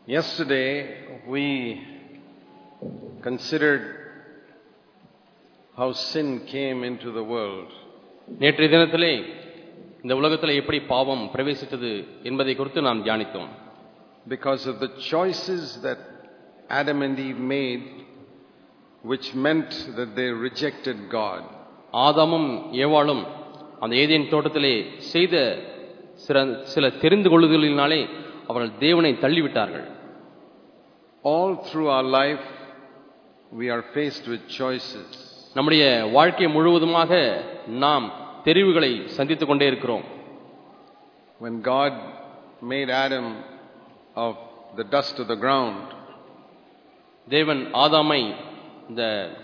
Yesterday we considered how sin came into the world. நேற்றைய தினத்திலே இந்த உலகத்திலே எப்படி பாவம் பிரவேசித்தது என்பதை குறித்து நாம் தியானித்தோம். Because of the choices that Adam and Eve made, which meant that they rejected God. ஆதாமும் ஏவாளும் அந்த ஏதேன் தோட்டத்திலே செய்த சில தெரிந்து கொள்ளுதலினாலே அவர்கள் தேவனை தள்ளிவிட்டார்கள். All through our life we are faced with choices. நம்முடைய வாழ்க்கை முழுவதுமாக நாம் தெரிவுகளை சந்தித்துக் கொண்டே இருக்கிறோம். When God made Adam of the dust of the ground, தேவன் ஆதாமை இந்த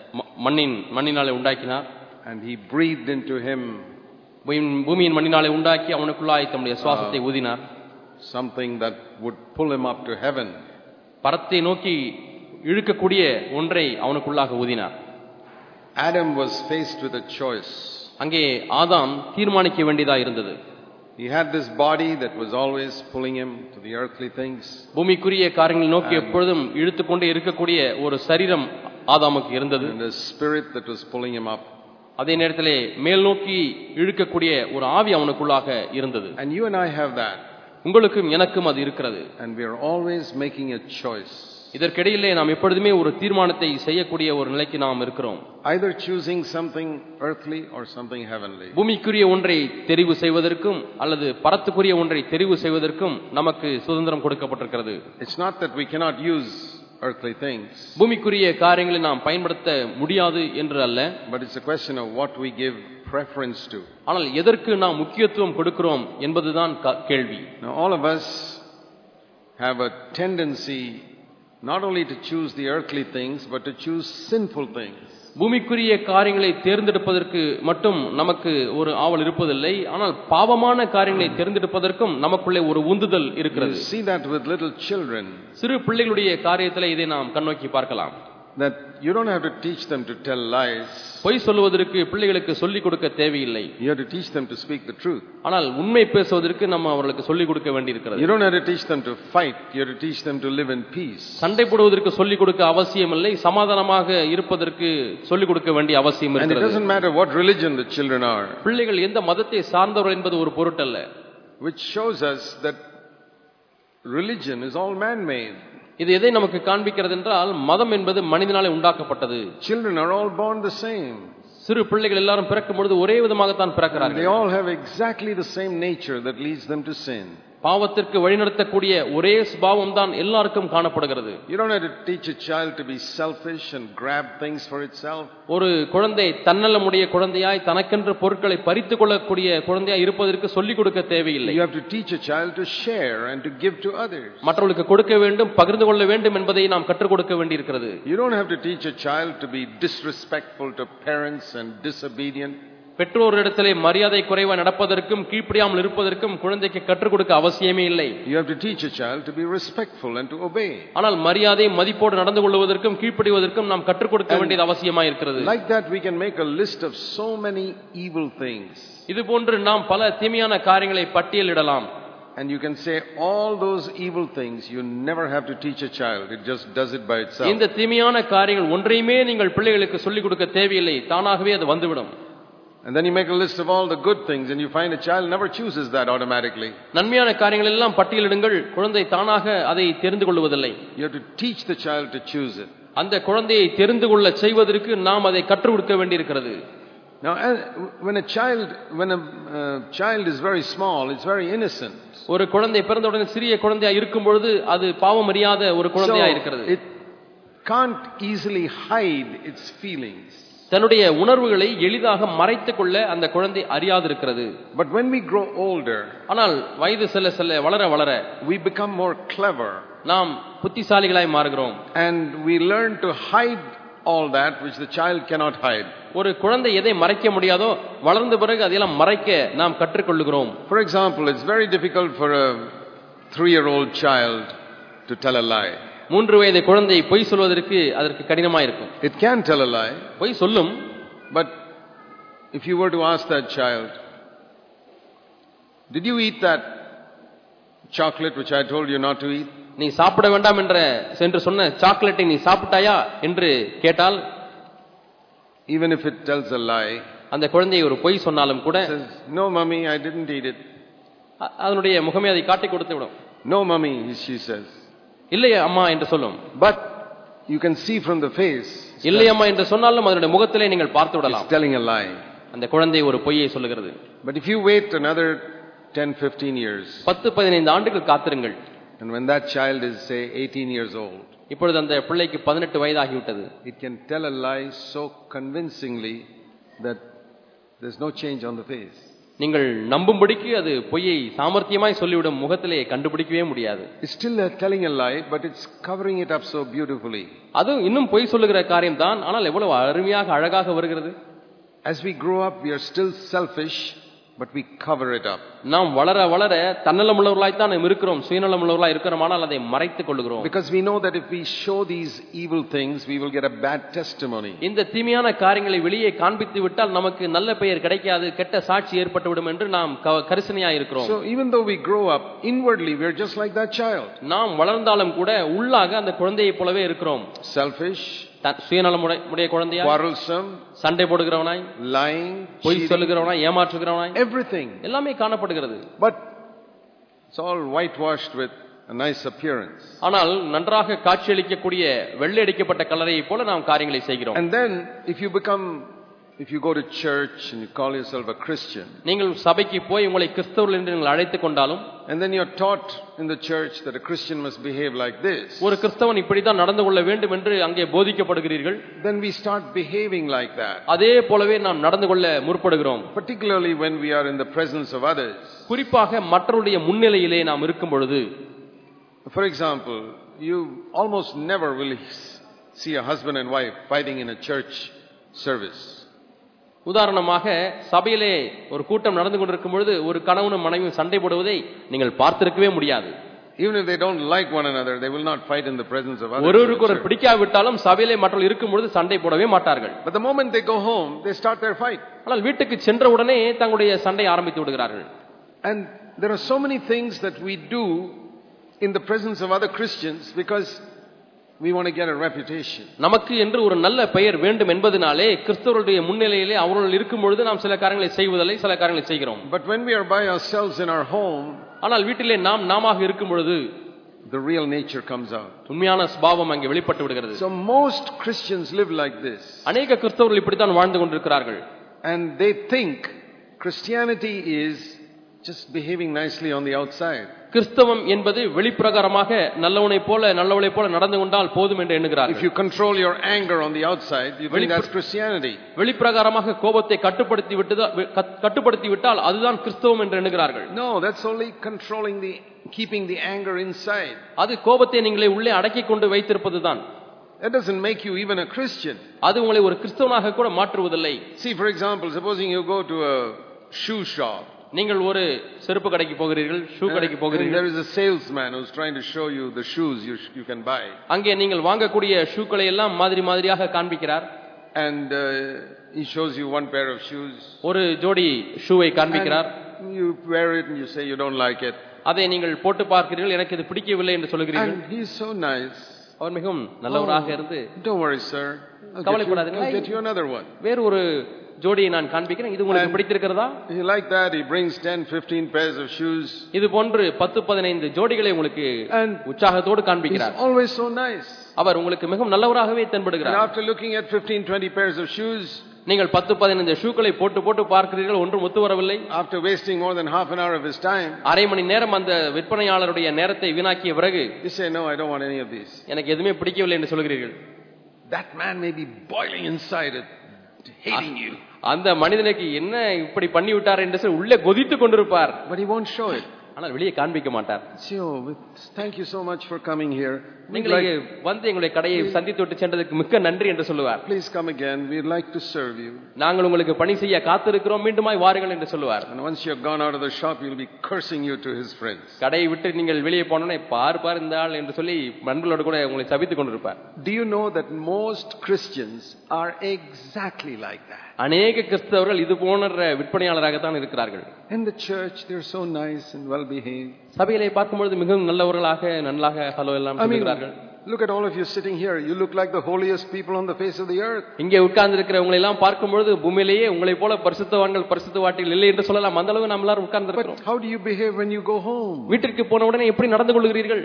மண்ணினாலே உண்டாக்கினார். and he breathed into him பூமியின் மண்ணினாலே உண்டாக்கி அவனுக்குள்ளாய் தம்முடைய சுவாசத்தை ஊதினார். something that would pull him up to heaven. பரத்தை நோக்கி இழுக்கக்கூடிய ஒன்றை அவனுக்குள்ளாக ஊதினார். Adam was faced with a choice. அங்கே ஆதாம் தீர்மானிக்க வேண்டியதாக இருந்தது. He had this body that was always pulling him to the earthly things. பூமிக்குரிய காரியங்களை நோக்கி எப்பொழுதும் இழுத்துக்கொண்டே இருக்கக்கூடிய ஒரு சரீரம் ஆதாமுக்கு இருந்தது. And a spirit that was pulling him up. அதே நேரத்திலே மேல் நோக்கி இழுக்கக்கூடிய ஒரு ஆவி அவனுக்குள்ளாக இருந்தது. And you and I have that. உங்களுக்கும் எனக்கும் அது இருக்கிறது. And we are always making a choice. இதற்கிடையிலே நாம் எப்பொழுதுமே ஒரு தீர்மானத்தை செய்யக்கூடிய ஒரு நிலைக்கு நாம் இருக்கிறோம். Either choosing something earthly or something heavenly. பூமிக்குரிய ஒன்றை தெரிவு செய்வதற்கும் அல்லது பரத்துக்குரிய ஒன்றை தெரிவு செய்வதற்கும் நமக்கு சுதந்திரம் கொடுக்கப்பட்டிருக்கிறது. It's not that we cannot use earthly things. பூமிக்குரிய காரியங்களை நாம் பயன்படுத்த முடியாது என்று அல்ல. But it's a question of what we give preference to. ஆனால் எதற்கு நாம் முக்கியத்துவம் கொடுக்கிறோம் என்பதுதான் கேள்வி. Now all of us have a tendency not only to choose the earthly things but to choose sinful things. பூமிக்குரிய காரியங்களை தேர்ந்தெடுப்பதற்கு மட்டும் நமக்கு ஒரு ஆவல் இருப்பதில்லை. ஆனால் பாவமான காரியங்களை தேர்ந்தெடுப்பதற்கும் நமக்குள்ளே ஒரு உந்துதல் இருக்கிறது. You see that with little children. சிறு பிள்ளைகளுடைய காரியத்தில் இதை நாம் கண்ணோக்கி பார்க்கலாம். That you don't have to teach them to tell lies. பொய் சொல்வதற்கு பிள்ளைகளுக்கு சொல்லிக் கொடுக்க தேவையில்லை. You have to teach them to speak the truth. ஆனால் உண்மை பேசுவதற்கு நம்ம அவர்களுக்கு சொல்லிக் கொடுக்க வேண்டியிருக்கிறது. You don't have to teach them to fight. You have to teach them to live in peace. சண்டை போடுவதற்கு சொல்லிக் கொடுக்க அவசியமில்லை. சமாதானமாக இருப்பதற்கு சொல்லிக் கொடுக்க வேண்டிய அவசியம் இருக்கிறது. And it doesn't matter what religion the children are. பிள்ளைகள் எந்த மதத்தை சார்ந்தவர்கள் என்பது ஒரு பொருட்டல்ல. Which shows us that religion is all man-made. இது எதை நமக்கு காண்பிக்கிறது என்றால் மதம் என்பது மனிதனாலே உண்டாக்கப்பட்டது. Children are all born the same. சிறு பிள்ளைகள் எல்லாரும் பிறக்கும் பொழுது ஒரே விதமாகத்தான் பிறக்கிறார்கள். They all have exactly the same nature that leads them to sin. பாவத்திற்கு வழிநடத்தக்கூடிய ஒரே சுபாவம் தான் எல்லாருக்கும் காணப்படுகிறது. You don't have to teach a child to be selfish and grab things for itself. ஒரு குழந்தை தன்னலமுடைய குழந்தையாய் தனக்கென்று பொருட்களை பறித்துக் கொள்ளக்கூடிய குழந்தையாய் இருப்பதற்கு சொல்லிக் கொடுக்க தேவையில்லை. You have to teach a child to share and to give to others. மற்றவர்களுக்கு கொடுக்க வேண்டும், பகிர்ந்து கொள்ள வேண்டும் என்பதை நாம் கற்றுக் கொடுக்க வேண்டியிருக்கிறது. You don't have to teach a child to be disrespectful to parents and disobedient. பெற்றோரிடத்திலே மரியாதை குறைவாக நடப்பதற்கும் கீழ்ப்படியாமல் இருப்பதற்கும் குழந்தைக்கு கற்றுக் கொடுக்க அவசியமே இல்லை. You have to teach a child to be respectful and to obey. ஆனால் மரியாதை மதிப்போடு நடந்து கொள்வதற்கும் கீழ்ப்படிவதற்கும் நாம் கற்றுக் கொடுக்க வேண்டியது அவசியமாக இருக்கிறது. Like that we can make a list of so many evil things. இது போன்று நாம் பல தீமையான காரியங்களை பட்டியலிடலாம். And you can say all those evil things you never have to teach a child. It just does it by itself. இந்த தீமையான காரியங்கள் ஒன்றையுமே நீங்கள் பிள்ளைகளுக்கு சொல்லிக் கொடுக்க தேவையில்லை. தானாகவே அது வந்துவிடும். And then you make a list of all the good things and you find a child never chooses that automatically. நன்மையான காரியங்கள் எல்லாம் பட்டியலிடுங்கள். குழந்தை தானாக அதை தெரிந்து கொள்வதில்லை. You have to teach the child to choose it. அந்த குழந்தையை தெரிந்து கொள்ள செய்வதற்கு நாம் அதை கற்றுக் கொடுக்க வேண்டியிருக்கிறது. Now when a child is very small, it's very innocent. ஒரு குழந்தை பிறந்தவுடனே சிறிய குழந்தையா இருக்கும் பொழுது அது பாவம் அறியாத ஒரு குழந்தையா இருக்கிறது. It can't easily hide its feelings. தன்னுடைய உணர்வுகளை எளிதாக மறைத்துக் கொள்ள அந்த குழந்தை அறியாது இருக்கிறது. But when we grow older, ஆனால் வயது செல்ல செல்ல வளர வளர we become more clever. நாம் புத்திசாலிகளாய் மாறுகிறோம். And we learn to hide all that which the child cannot hide. ஒரு குழந்தை எதை மறைக்க முடியாதோ வளர்ந்த பிறகு அதெல்லாம் மறைக்க நாம் கற்றுக்கொள்கிறோம். For example, it's very difficult for a 3-year-old child to tell a lie. 3 வயது குழந்தை பொய் சொல்வதற்கு அதற்கு கடினமா இருக்கும். It can tell a lie. பொய் சொல்லும். But if you were to ask that child, did you eat that chocolate which I told you not to eat? நீ சாப்பிட வேண்டாம் என்று சொன்ன சாக்லேட்டை நீ சாப்பிட்டாயா என்று கேட்டால், even if it tells a lie, அந்த குழந்தை ஒரு பொய் சொன்னாலும் கூட, says, no mummy, I didn't eat it. அதனுடைய முகமே அதை காட்டி கொடுத்து விடும். No mummy, she says. இல்லை அம்மா என்று சொல்லும். But you can see from the face, இல்லை அம்மா என்று சொன்னாலும் அதனுடைய முகத்திலே நீங்கள் பார்த்து விடலாம், it's telling a lie. அந்த குழந்தை ஒரு பொய்யை சொல்லுகிறது. But if you wait another 10-15 years, 10-15 ஆண்டுகள் காத்திருங்கள், and when that child is say 18 years old, இப்பொழுது அந்த பிள்ளைக்கு 18 வயதாகிவிட்டது, it can tell a lie so convincingly that there's no change on the face. நீங்கள் நம்பும்படிக்கு அது பொய்யை சாமர்த்தியமாய் சொல்லிவிடும், முகத்திலே கண்டுபிடிக்கவே முடியாது. It's still telling a lie, but it's covering it up so beautifully. அது இன்னும் பொய் சொல்லுகிற காரியம் தான், ஆனால் எவ்வளவு அருமையாக அழகாக வருகிறது. As we grow up, we are still selfish, but we cover it up. நாம் வளர வளர தன்னலமுள்ளவர்களாய் தான் இருக்கிறோம், சுயநலமுள்ளவர்களாய் இருக்கிறோம், ஆனால் அதை மறைத்துக் கொள்கிறோம். Because we know that if we show these evil things, we will get a bad testimony. இந்த தீமையான காரியங்களை வெளியே காண்பித்து விட்டால் நமக்கு நல்ல பெயர் கிடைக்காது, கெட்ட சாட்சி ஏற்பட்டுவிடும் என்று நாம் கரிசனையாய் இருக்கிறோம். So even though we grow up, inwardly we are just like that child. நாம் வளர்ந்தாலும் கூட உள்ளாக அந்த குழந்தையைப் போலவே இருக்கிறோம். Selfish, சுயநலமுடைய குழந்தையா, quarrelsome, சண்டை போடுகிறவனாய், lying, பொய் சொல்லுகிறவனாய், ஏமாற்றுகிறவனாய், everything. எல்லாமே காணப்படுகிறது. But it's all whitewashed with a nice appearance. ஆனால் நன்றாக காட்சியளிக்கக்கூடிய வெள்ளை அடிக்கப்பட்ட கலரையை போல நாம் காரியங்களை செய்கிறோம். And then if you go to church and you call yourself a Christian, நீங்கள் சபைக்கு போய் உங்களை கிறிஸ்தவர்கள் என்று நீங்கள் அழைத்துக் கொண்டாலும், and then you're taught in the church that a Christian must behave like this, ஒரு கிறிஸ்தவன் இப்படி தான் நடந்து கொள்ள வேண்டும் என்று அங்கே போதிக்கப்படுகிறீர்கள், then we start behaving like that. அதே போலவே நாம் நடந்து கொள்ள முற்படுகிறோம். Particularly when we are in the presence of others. குறிப்பாக மற்றவருடைய முன்னிலையிலே நாம் இருக்கும் பொழுது, for example, you almost never will see a husband and wife fighting in a church service. உதாரணமாக சபையிலே ஒரு கூட்டம் நடந்து கொண்டிருக்கும் பொழுது ஒரு கணவனும் மனைவியும் சண்டை போடுவதை நீங்கள் பார்த்திருக்கவே முடியாது. Even if they don't like one another, they will not fight in the presence of others. ஒருவருக்கொருவர் பிடிக்காவிட்டாலும் சபையிலே மற்றவர்கள் இருக்கும் பொழுது சண்டை போடவே மாட்டார்கள். But the moment they go home, they start their fight. ஆனால் வீட்டுக்கு சென்ற உடனே தங்களுடைய சண்டை ஆரம்பித்து விடுகிறார்கள். And there are so many things that we do in the presence of other Christians because we want to get a reputation. நமக்கு என்று ஒரு நல்ல பெயர் வேண்டும் என்பதனாலே கிறிஸ்தவருடைய முன்னிலையிலே அவர்கள் இருக்கும் பொழுது நாம் சில காரியங்களை செய்வதில்லை, சில காரியங்களை செய்கிறோம். But when we are by ourselves in our home, ஆனால் வீட்டிலே நாமாக இருக்கும் பொழுது the real nature comes out. உண்மையான சுபாவம் அங்கே வெளிப்பட்டு விடுகிறது. So most Christians live like this. அநேக கிறிஸ்தவர்கள் இப்படி தான் வாழ்ந்து கொண்டிருக்கிறார்கள். And they think Christianity is just behaving nicely on the outside. கிறிஸ்தவம் என்பது வெளிப்பிரகாரமாக நல்லவளைப் போல நடந்து கொண்டால் போதும் என்று எண்ணுகிறார்கள். If you control your anger on the outside, you think that's Christianity. வெளிப்பிரகாரமாக கோபத்தை கட்டுப்படுத்தி விட்டால் அதுதான் கிறிஸ்தவம் என்று எண்ணுகிறார்கள். No, that's only keeping the anger inside. அது கோபத்தை நீங்களே உள்ளே அடக்கிக் கொண்டு வைத்திருப்பதுதான். That doesn't make you even a Christian. அது உங்களை ஒரு கிறிஸ்தவனாக கூட மாற்றுவதில்லை. See, for example, supposing you go to a shoe shop. நீங்கள் ஒரு செருப்பு கடைக்கு போகிறீர்கள், ஷூ கடைக்கு போகிறீர்கள். There is a salesman who's trying to show you the shoes you can buy. அங்கே நீங்கள் வாங்கக்கூடிய ஷூக்களை எல்லாம் மாதிரியாக காண்பிக்கிறார். And he shows you one pair of shoes. ஒரு ஜோடி ஷூவை காண்பிக்கிறார். You wear it and you say you don't like it. அதை நீங்கள் போட்டு பார்க்கிறீர்கள், எனக்கு இது பிடிக்கவில்லை என்று சொல்கிறீர்கள். And he is so nice. அவர் மிகவும் நல்லவராக இருந்து, don't worry sir, கவலைப்படாதீங்க, I'll get you another one. வேறு ஒரு ஜோடியை நான் காண்பிக்கிறேன், இது உங்களுக்கு பிடித்திருக்கிறதா? He like that, he brings 10-15 pairs of shoes. இது போன்று 10-15 ஜோடிகளை உங்களுக்கு உற்சாகத்தோடு காண்பிக்கிறார். He's always so nice. அவர் உங்களுக்கு மிகவும் நல்லவராகவே தென்படுகிறார். And after looking at 15-20 pairs of shoes, நீங்கள் 10-15 ஷூக்களை போட்டு பார்க்கிறீர்கள், ஒன்றும் ஒத்து வரவில்லை. After wasting more than half an hour of his time, அரை மணி நேரம் அந்த விற்பனையாளருடைய நேரத்தை வீணாக்கிய பிறகு, you say no, I don't want any of these. எனக்கு எதுவுமே பிடிக்கவில்லை என்று சொல்கிறீர்கள். That man may be boiling inside it, hating you. அந்த மனிதனுக்கு என்ன இப்படி பண்ணி விட்டார் என்று சொல்லி உள்ளே கொதித்துக் கொண்டிருப்பார். But he won't show it. ஆனால் வெளியே காண்பிக்க மாட்டார். Thank you so much for coming here. நீங்கள் வந்து எங்களுடைய கடையை சந்தித்து விட்டு சென்றதுக்கு மிக்க நன்றி என்று சொல்லுவார். Please come again, we'd like to serve you. நாங்கள் உங்களுக்கு பணி செய்ய காத்திருக்கிறோம், மீண்டுமாய் வாருங்கள் என்று சொல்லுவார். And once you have gone out of the shop, he'll be cursing you to his friends. கடையை விட்டு நீங்கள் வெளியே போனோனே பார் இந்த ஆள் என்று சொல்லி நண்பர்களோடு கூட உங்களை சபித்துக் கொண்டிருப்பார். Do you know that most Christians are exactly like that? அநேக கிறிஸ்தவர்கள் இது போன்ற விற்பனையாளராக தான் இருக்கிறார்கள். In the church they are so nice and well behaved. சபையிலே பார்க்கும்போது மிகவும் நல்லவர்களாக நல்லாக ஹலோ எல்லாம் சொல்கிறார்கள். Look at all of you sitting here. You look like the holiest people on the face of the earth. இங்கே உட்கார்ந்து இருக்கிறவங்களை எல்லாம் பார்க்கும்போது பூமியிலேயே உங்களை போல பரிசுத்தவான்கள் பரிசுத்தவாட்டிகள் இல்லை என்று சொல்லலாம். அந்த அளவு நாம் எல்லாரும் உட்கார்ந்து இருக்கிறோம். How do you behave when you go home? வீட்டிற்கு போன உடனே எப்படி நடந்து கொள்கிறீர்கள்?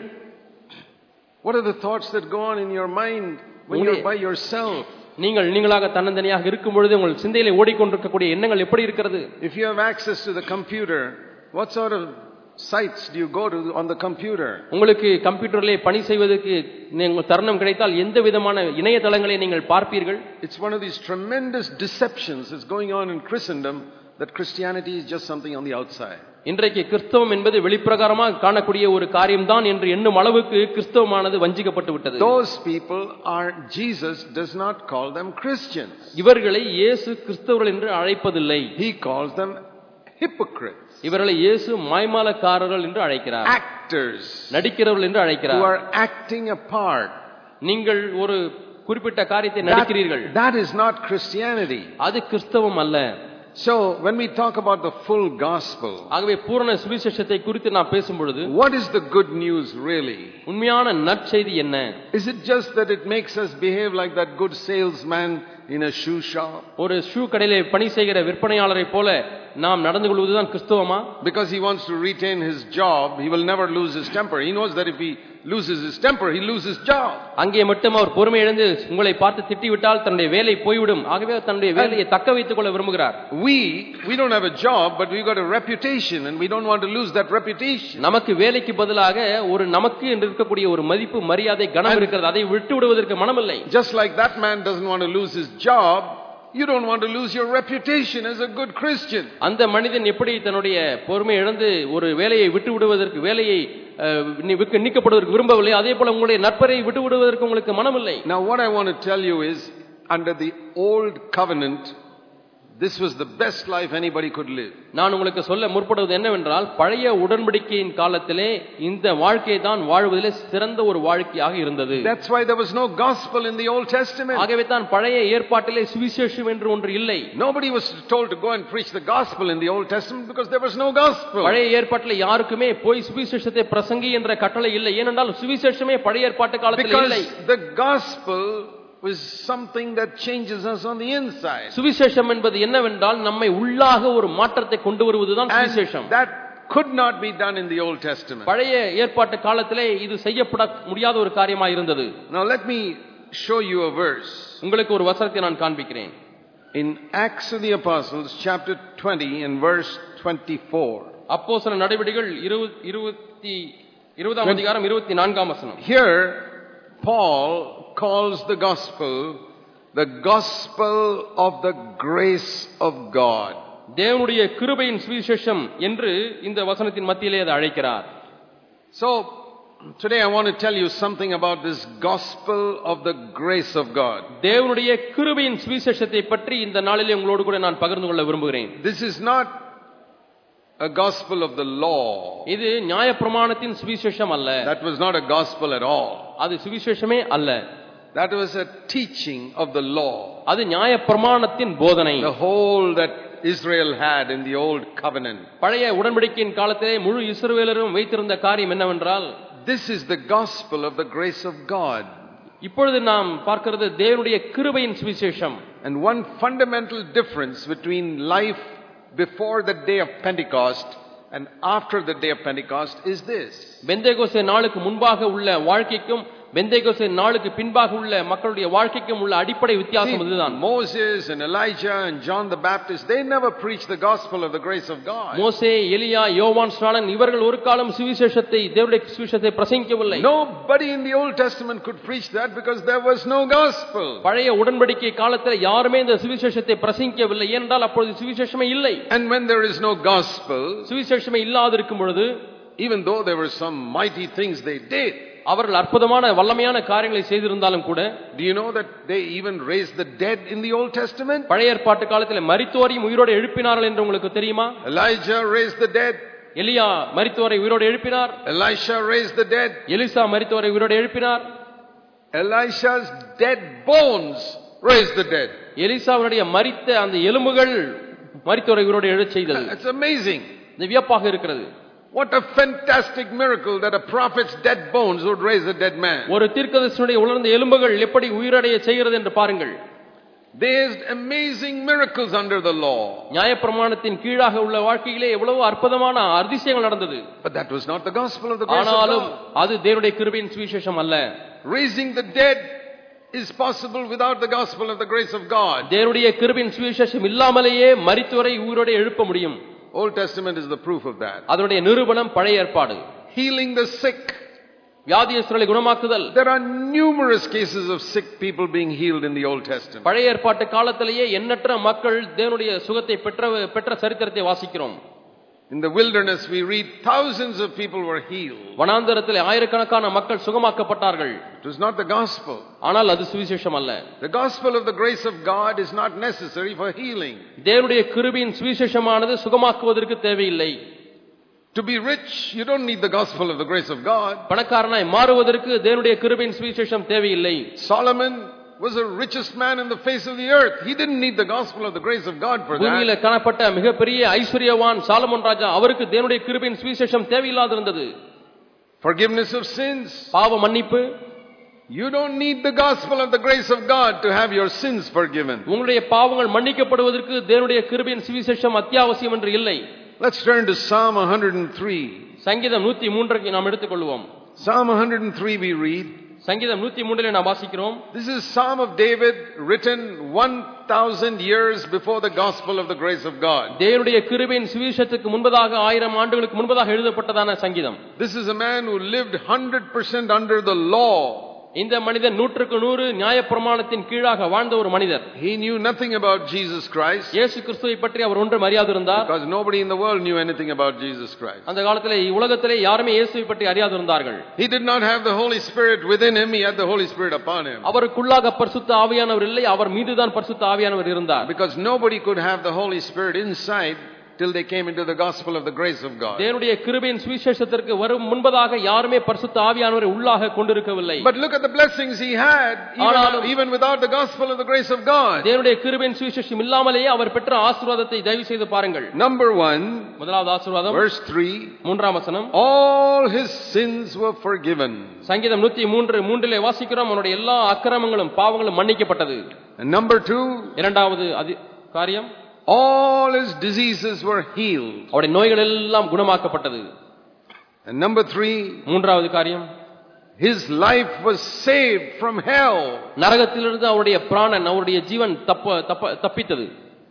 What are the thoughts that go on in your mind when you are by yourself? நீங்களாக தன்னந்தனியாக இருக்கும் பொழுது உங்கள் சிந்தையிலே ஓடிக்கொண்டிருக்கக்கூடிய எண்ணங்கள் எப்படி இருக்கிறது? If you have access to the computer, what sort of sites do you go to on the computer? உங்களுக்கு கம்ப்யூட்டரிலே பணி செய்வதற்கு நீங்கள் தருணம் கிடைத்தால் எந்த விதமான இணையதளங்களை நீங்கள் பார்ப்பீர்கள்? It's one of these tremendous deceptions that's going on in Christendom that Christianity is just something on the outside. இன்றைக்கு கிறிஸ்தவம் என்பது வெளிப்பிரகாரமாக காணக்கூடிய ஒரு காரியம்தான் என்று எண்ணும் அளவுக்கு கிறிஸ்தவமானது வஞ்சிக்கப்பட்டு விட்டது. Those people are, Jesus does not call them Christians. இவர்களை இயேசு கிறிஸ்தவர்கள் என்று அழைப்பதில்லை. He calls them hypocrites. இவர்களை இயேசு மாய்மாலக்காரர்கள் என்று அழைக்கிறார். Actors. நடிக்கிறவர்கள் என்று அழைக்கிறார். Who are acting a part. நீங்கள் ஒரு குறிப்பிட்ட காரியத்தை நடிக்கிறீர்கள். That is not Christianity. அது கிறிஸ்தவம் அல்ல. So when we talk about the full gospel, ஆகவே பூரண சுவிசேஷத்தை குறித்து நாம் பேசும் பொழுது what is the good news really? உண்மையான நற்செய்தி என்ன? Is it just that it makes us behave like that good salesman in a shoe shop? ஒரு ஷூ கடையிலே பணி செய்கிற விற்பனையாளரை போல நாம் நடந்து கொள்வதுதான் கிறிஸ்தவமா? Because he wants to retain his job, he will never lose his temper. He knows that if he loses his temper, he loses his job. அங்கே மட்டும் அவர் பொறுமை இழந்து உங்களை பார்த்து திட்டிவிட்டால் தன்னுடைய வேலை போய்விடும். ஆகவே தன்னுடைய வேலையை தக்க வைத்துக் கொள்ள விரும்புகிறார். We don't have a job, but we got a reputation and we don't want to lose that reputation. நமக்கு வேலைக்கு பதிலாக ஒரு நமக்கு என்று இருக்கக்கூடிய ஒரு மதிப்பு மரியாதை கனம் இருக்கிறது. அதை விட்டு விடுவதற்கு மனமில்லை. Just like that man doesn't want to lose his job, you don't want to lose your reputation as a good Christian. அந்த மனிதன் எப்படி தன்னுடைய பொறுமை இழந்து ஒரு வேலையை விட்டு விடுவதற்கு வேலையை நீக்கப்படுவதற்கு விரும்பவில்லை, அதே போல உங்களுடைய நற்பரை விட்டு விடுவதற்கு உங்களுக்கு மனமில்லை. Now what I want to tell you is, under the old covenant, this was the best life anybody could live. நான் உங்களுக்கு சொல்ல முற்படுவது என்னவென்றால், பழைய உடன்படிக்கையின் காலத்திலே இந்த வாழ்க்கை தான் வாழ்வதிலே சிறந்த ஒரு வாழ்க்கையாக இருந்தது. That's why there was no gospel in the Old Testament. ஆகவே தான் பழைய ஏற்பாட்டிலே சுவிசேஷம் என்று ஒன்று இல்லை. Nobody was told to go and preach the gospel in the Old Testament because there was no gospel. பழைய ஏற்பாட்டிலே யாருக்குமே போய் சுவிசேஷத்தை பிரசங்கி என்ற கட்டளை இல்லை. ஏனென்றால் சுவிசேஷமே பழைய ஏற்பாட்டு காலத்தில் இல்லை. Because the gospel was something that changes us on the inside. சுவிசேஷம் என்பது என்னவென்றால் நம்மை உள்ளாக ஒரு மாற்றத்தை கொண்டு வருவதுதான் சுவிசேஷம். That could not be done in the Old Testament. பழைய ஏற்பாட்டு காலத்திலே இது செய்யப்பட முடியாத ஒரு காரியமாக இருந்தது. Now let me show you a verse. உங்களுக்கு ஒரு வசனத்தை நான் காண்பிக்கிறேன். In Acts of the Apostles chapter 20 and verse 24. அப்போஸ்தலர் நடவடிக்கைகள் 20 அதிகாரம் 24 வசனம். Here Paul calls the gospel of the grace of God. தேவனுடைய கிருபையின் சுவிசேஷம் என்று இந்த வசனத்தின் மத்தியிலே அதை அழைக்கிறார். So today I want to tell you something about this gospel of the grace of God. தேவனுடைய கிருபையின் சுவிசேஷத்தை பற்றி இந்த நாளிலே உங்களோடு கூட நான் பகிர்ந்து கொள்ள விரும்புகிறேன். This is not a gospel of the law. இது நியாயப்பிரமாணத்தின் சுவிசேஷம் அல்ல. That was not a gospel at all. அது சுவிசேஷமே அல்ல. That was a teaching of the law. அது நியாயப்பிரமாணத்தின் போதனை. The whole that Israel had in the old covenant. பழைய உடன்படிக்கையின் காலத்திலே முழு இஸ்ரவேலரும் வைத்திருந்த காரியம் என்னவென்றால், this is the gospel of the grace of God. இப்பொழுது நாம் பார்க்கிறது தேவனுடைய கிருபையின் சுவிசேஷம். And one fundamental difference between life before the day of Pentecost and after the day of Pentecost is this. Pentecost நாளுக்கு முன்பாக உள்ள வாழ்க்கைக்கும் பெந்தேகோஸ்தே நாளுக்கு பின்பாக உள்ள மக்களுடைய வாழ்க்கைக்கும் உள்ள அடிப்படை வித்தியாசம் இதுதான். Moses and Elijah and John the Baptist, they never preached the gospel of the grace of God. மோசே, எலியா, யோவான் ஸ்நானன் இவர்கள் ஒரு காலம் சுவிசேஷத்தை தேவனுடைய சுவிசேஷத்தை பிரசங்கிக்கவில்லை. Nobody in the Old Testament could preach that because there was no gospel. பழைய உடன்படிக்கை காலத்தில் யாருமே இந்த சுவிசேஷத்தை பிரசங்கிக்கவில்லை என்றால் அப்பொழுது சுவிசேஷமே இல்லை. And when there is no gospel, சுவிசேஷமே இல்லாதிருக்கும் பொழுது, even though there were some mighty things they did, அவர்கள் அற்புதமான வல்லமையான காரியங்களை செய்திருந்தாலும் கூட, do you know that they even raised the dead in the Old Testament? பழைய ஏற்பாட்டு காலத்தில் மரித்தோரையும் உயிரோடு எழுப்பினார்கள் என்று உங்களுக்கு தெரியுமா? Elijah raised the dead. எலியா மரித்தோரை உயிரோடு எழுப்பினார். Elisha raised the dead. Elisha மரித்தோரை உயிரோடு எழுப்பினார். Elisha's dead bones raised the dead. எலிசாவுடைய மரித்த அந்த எலும்புகள் மரித்தோரை உயிரோடு எழச் செய்தது. It's amazing. இது வியப்பாக இருக்கிறது. What a fantastic miracle that a prophet's dead bones would raise a dead man. ஒரு தீர்க்கதரிசியுடைய உலர்ந்த எலும்புகள் எப்படி உயிரடைய செய்கிறது என்று பாருங்கள். There's amazing miracles under the law. நியாயப்பிரமாணத்தின் கீழாக உள்ள வாழ்க்கையிலே எவ்வளவு அற்புதமான அதிசயங்கள் நடந்தது. But that was not the gospel of the grace of ஆனாலும் God. அது தேவனுடைய கிருபையின் சுவிசேஷம் அல்ல. Raising the dead is possible without the gospel of the grace of God. தேவனுடைய கிருபையின் சுவிசேஷம் இல்லாமலேயே மரித்தோரை உயிரோடு எழுப்ப முடியும். Old Testament is the proof of that. அதனுடைய நிரூபணம் பழைய ஏற்பாடு. Healing the sick. வியாதியஸ்தர்களை குணமாக்குதல். There are numerous cases of sick people being healed in the Old Testament. பழைய ஏற்பாட்டு காலத்திலேயே எண்ணற்ற மக்கள் தேவனுடைய சுகத்தை பெற்ற சரித்திரத்தை வாசிக்கிறோம். In the wilderness we read thousands of people were healed. வனாந்தரத்திலே ஆயிரக்கணக்கான மக்கள் சுகமாக்கப்பட்டார்கள். It was not the gospel. ஆனால் அது சுவிசேஷம் அல்ல. The gospel of the grace of God is not necessary for healing. தேவனுடைய கிருபையின் சுவிசேஷமானது சுகமாக்குவதற்கு தேவையில்லை. To be rich, you don't need the gospel of the grace of God. பணக்காரனாய் மாறுவதற்கு தேவனுடைய கிருபையின் சுவிசேஷம் தேவையில்லை. Solomon was the richest man in the face of the earth. He didn't need the gospel of the grace of God for பூமியில that. காணப்பட்ட மிகப்பெரிய ஐஸ்வர்யவான் Solomon ராஜா, அவருக்கு தேவனுடைய கிருபையின் சுவிசேஷம் தேவையில்லாதிருந்தது. Forgiveness of sins. பாவ மன்னிப்பு. You don't need the gospel of the grace of God to have your sins forgiven. உங்களுடைய பாவங்கள் மன்னிக்கப்படுவதற்கு தேவனுடைய கிருபையின் சுவிசேஷம் அத்தியாவசியம் என்று இல்லை. Let's turn to Psalm 103. சங்கீதம் 103 நாம் எடுத்துக்கொள்வோம். Psalm 103 we read. சங்கீதம் 103 நாம் வாசிக்கிறோம். This is Psalm of David written 1000 years before the gospel of the grace of God. தேவனுடைய கிருபையின் சுவிசேஷத்துக்கு முன்பதாக 1000 ஆண்டுகளுக்கு முன்பதாக எழுதப்பட்டதான சங்கீதம். This is a man who lived 100% under the law. இந்த மனிதன் 100% நியாயப்பிரமாணத்தின் கீழாக வாழ்ந்த ஒரு மனிதர். He knew nothing about Jesus Christ. இயேசு கிறிஸ்துவை பற்றி அவர் ஒன்றும் அறியாதிருந்தார். Because nobody in the world knew anything about Jesus Christ. அந்த காலத்திலே உலகத்திலே யாருமே இயேசுவை பற்றி அறியாதிருந்தார்கள். He did not have the Holy Spirit within him, he had the Holy Spirit upon him. அவருக்குள்ளாக பரிசுத்த ஆவியானவர் இல்லை, அவர் மீதுதான் பரிசுத்த ஆவியானவர் இருந்தார். Because nobody could have the Holy Spirit inside till they came into the gospel of the grace of God. தேவனுடைய கிருபையின் சுவிசேஷத்திற்கு வரும் முன்பதாக யாருமே பரிசுத்த ஆவியானவரை உள்ளாக கொண்டிருக்கவில்லை. But look at the blessings he had even without the gospel of the grace of God. தேவனுடைய கிருபையின் சுவிசேஷம் இல்லாமலேயே அவர் பெற்ற ஆசீர்வாதத்தை தயவு செய்து பாருங்கள். Number 1, முதலாவது ஆசீர்வாதம் verse 3, மூன்றாம் வசனம். all his sins were forgiven. சங்கீதம் 103 வாசிக்கிறோம், அவருடைய எல்லா அக்கிரமங்களும் பாவங்களும் மன்னிக்கப்பட்டது. And number 2, இரண்டாவது காரியம், all his diseases were healed. அவருடைய நோய்கள் எல்லாம் குணமாக்கப்பட்டது. And number 3, மூன்றாவது காரியம், his life was saved from hell. நரகத்திலிருந்து அவருடைய பிராணன், அவருடைய ஜீவன் தப்பித்தது.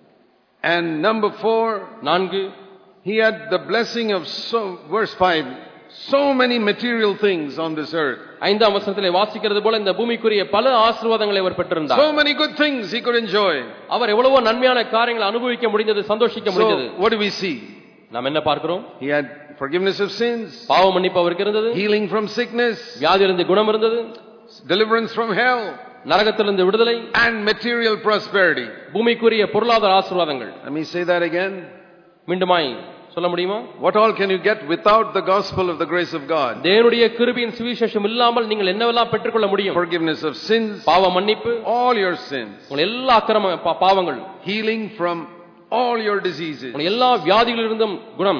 And number 4, நான்கு, he had the blessing of verse 5, so many material things on this earth. ஐந்தாம் வசனத்திலே வாசிக்கிறது போல இந்த பூமிக்குரிய பல ஆசீர்வாதங்களை அவர் பெற்றிருந்தார். So many good things he could enjoy. அவர் எவ்வளவோ நன்மையான காரியங்களை அனுபவிக்க முடிந்தது, சந்தோஷிக்க முடிந்தது. So what do we see? நாம் என்ன பார்க்கிறோம்? He had forgiveness of sins, பாவ மன்னிப்பு அவருக்கு இருந்தது, healing from sickness, வியாதியிலிருந்து குணம் இருந்தது, deliverance from hell, நரகத்திலிருந்து விடுதலை, and material prosperity. பூமிக்குரிய பொருளாதார ஆசீர்வாதங்கள். Let me say that again. மீண்டுமாய் சொல்ல முடியுமா? What all can you get without the gospel of the grace of God? தேவனுடைய கிருபையின் சுவிசேஷம் இல்லாமல் நீங்கள் என்னவெல்லாம் பெற்றுக்கொள்ள முடியும்? Forgiveness of sins, பாவ மன்னிப்பு, all your sins, உங்கள் எல்லா அக்கிரம பாவங்கள், healing from all your diseases, உங்கள் எல்லா வியாதிகளிலிருந்தும் குணம்,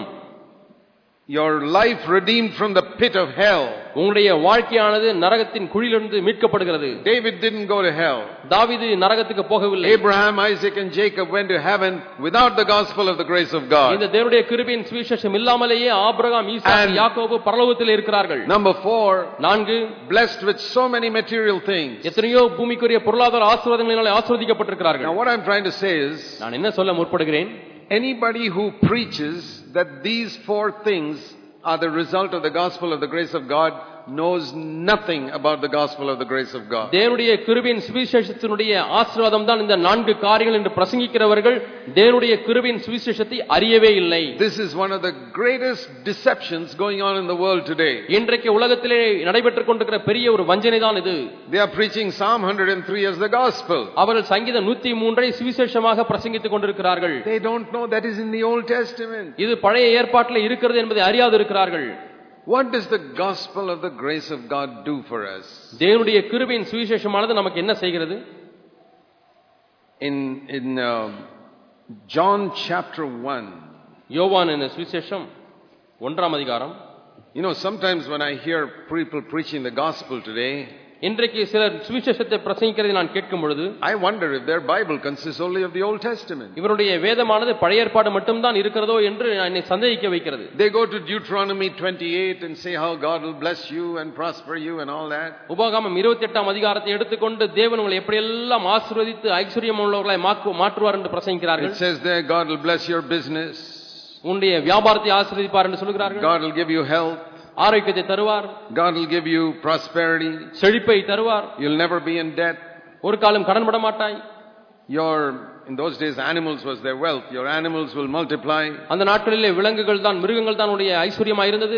your life redeemed from the pit of hell. உங்களுடைய வாழ்க்கையானது நரகத்தின் குழியிலிருந்து மீட்கப்படுகிறது. David didn't go to hell. தாவீது நரகத்துக்கு போகவில்லை. Abraham, Isaac and Jacob went to heaven without the gospel of the grace of God. இந்த தேவனுடைய கிருபையின் சுவிசேஷம் இல்லாமலேயே ஆபிரகாம், ஈசாக்கு, யாக்கோபு பரலோகத்தில் இருக்கிறார்கள். Number 4, நான்கு, blessed with so many material things. எத்தனையோ பூமிக்குரிய பொருளாதார ஆசீர்வாதங்களினாலே ஆசீர்வதிக்கப்பட்டிருக்கிறார்கள். Now what I'm trying to say is, நான் என்ன சொல்ல முற்படுகிறேன்? anybody who preaches that these 4 things are the result of the gospel of the grace of God knows nothing about the gospel of the grace of God. தேவனுடைய கிருபையின் சுவிசேஷத்தினுடைய ஆசீர்வாதம் தான் இந்த 4 காரியங்கள் என்று பிரசங்கிக்கிறவர்கள் தேவனுடைய கிருபையின் சுவிசேஷத்தை அறியவே இல்லை. This is one of the greatest deceptions going on in the world today. இன்றைக்கு உலகத்திலே நடைபெற்றுக் கொண்டிருக்கிற பெரிய ஒரு வஞ்சனை தான் இது. They are preaching Psalm 103 as the gospel. அவர்கள் சங்கீதம் 103 சுவிசேஷமாக பிரசங்கித்துக் கொண்டிருக்கிறார்கள். They don't know that is in the Old Testament. இது பழைய ஏற்பாட்டில் இருக்கிறது என்பதை அறியாது இருக்கிறார்கள். What does the gospel of the grace of God do for us? தேவனுடைய கிருபையின் சுவிசேஷமானது நமக்கு என்ன செய்கிறது? In John chapter 1. யோவானின் சுவிசேஷம் 1ஆம் அதிகாரம். You know, sometimes when I hear people preaching the gospel today, இன்றைக்கு சிலர் சுவிசேஷத்தை பிரசங்கிக்கிறதை நான் கேட்கும் பொழுது I wonder if their Bible consists only of the Old Testament. இவருடைய வேதமானது பழைய ஏற்பாடு மட்டும் தான் இருக்கிறதோ என்று என்னை சந்தேகிக்க வைக்கிறது. They go to Deuteronomy 28 and say how God will bless you and prosper you and all that. உபாகமம் 28ஆம் அதிகாரத்தை எடுத்துக்கொண்டு தேவன் உங்களை எப்படி எல்லாம் ஆசீர்வதித்து ஐஸ்வரியம் உள்ளவர்களாய் மாற்றுவார் என்று பிரசங்கிக்கிறார்கள். It says there God will bless your business. உன்னுடைய வியாபாரத்தை ஆசீர்வதிப்பார் என்று சொல்கிறார்கள். God will give you health. ஆரோக்கியத்தை தருவார். God will give you prosperity. செழிப்பை தருவார். You'll never be in debt. ஒரு காலம் கடன்பட மாட்டாய். In those days animals was their wealth. Your animals will multiply. அந்த நாட்களிலே விலங்குகள் தான் மிருகங்கள் தான் உடைய ஐஸ்வரியமாக இருந்தது.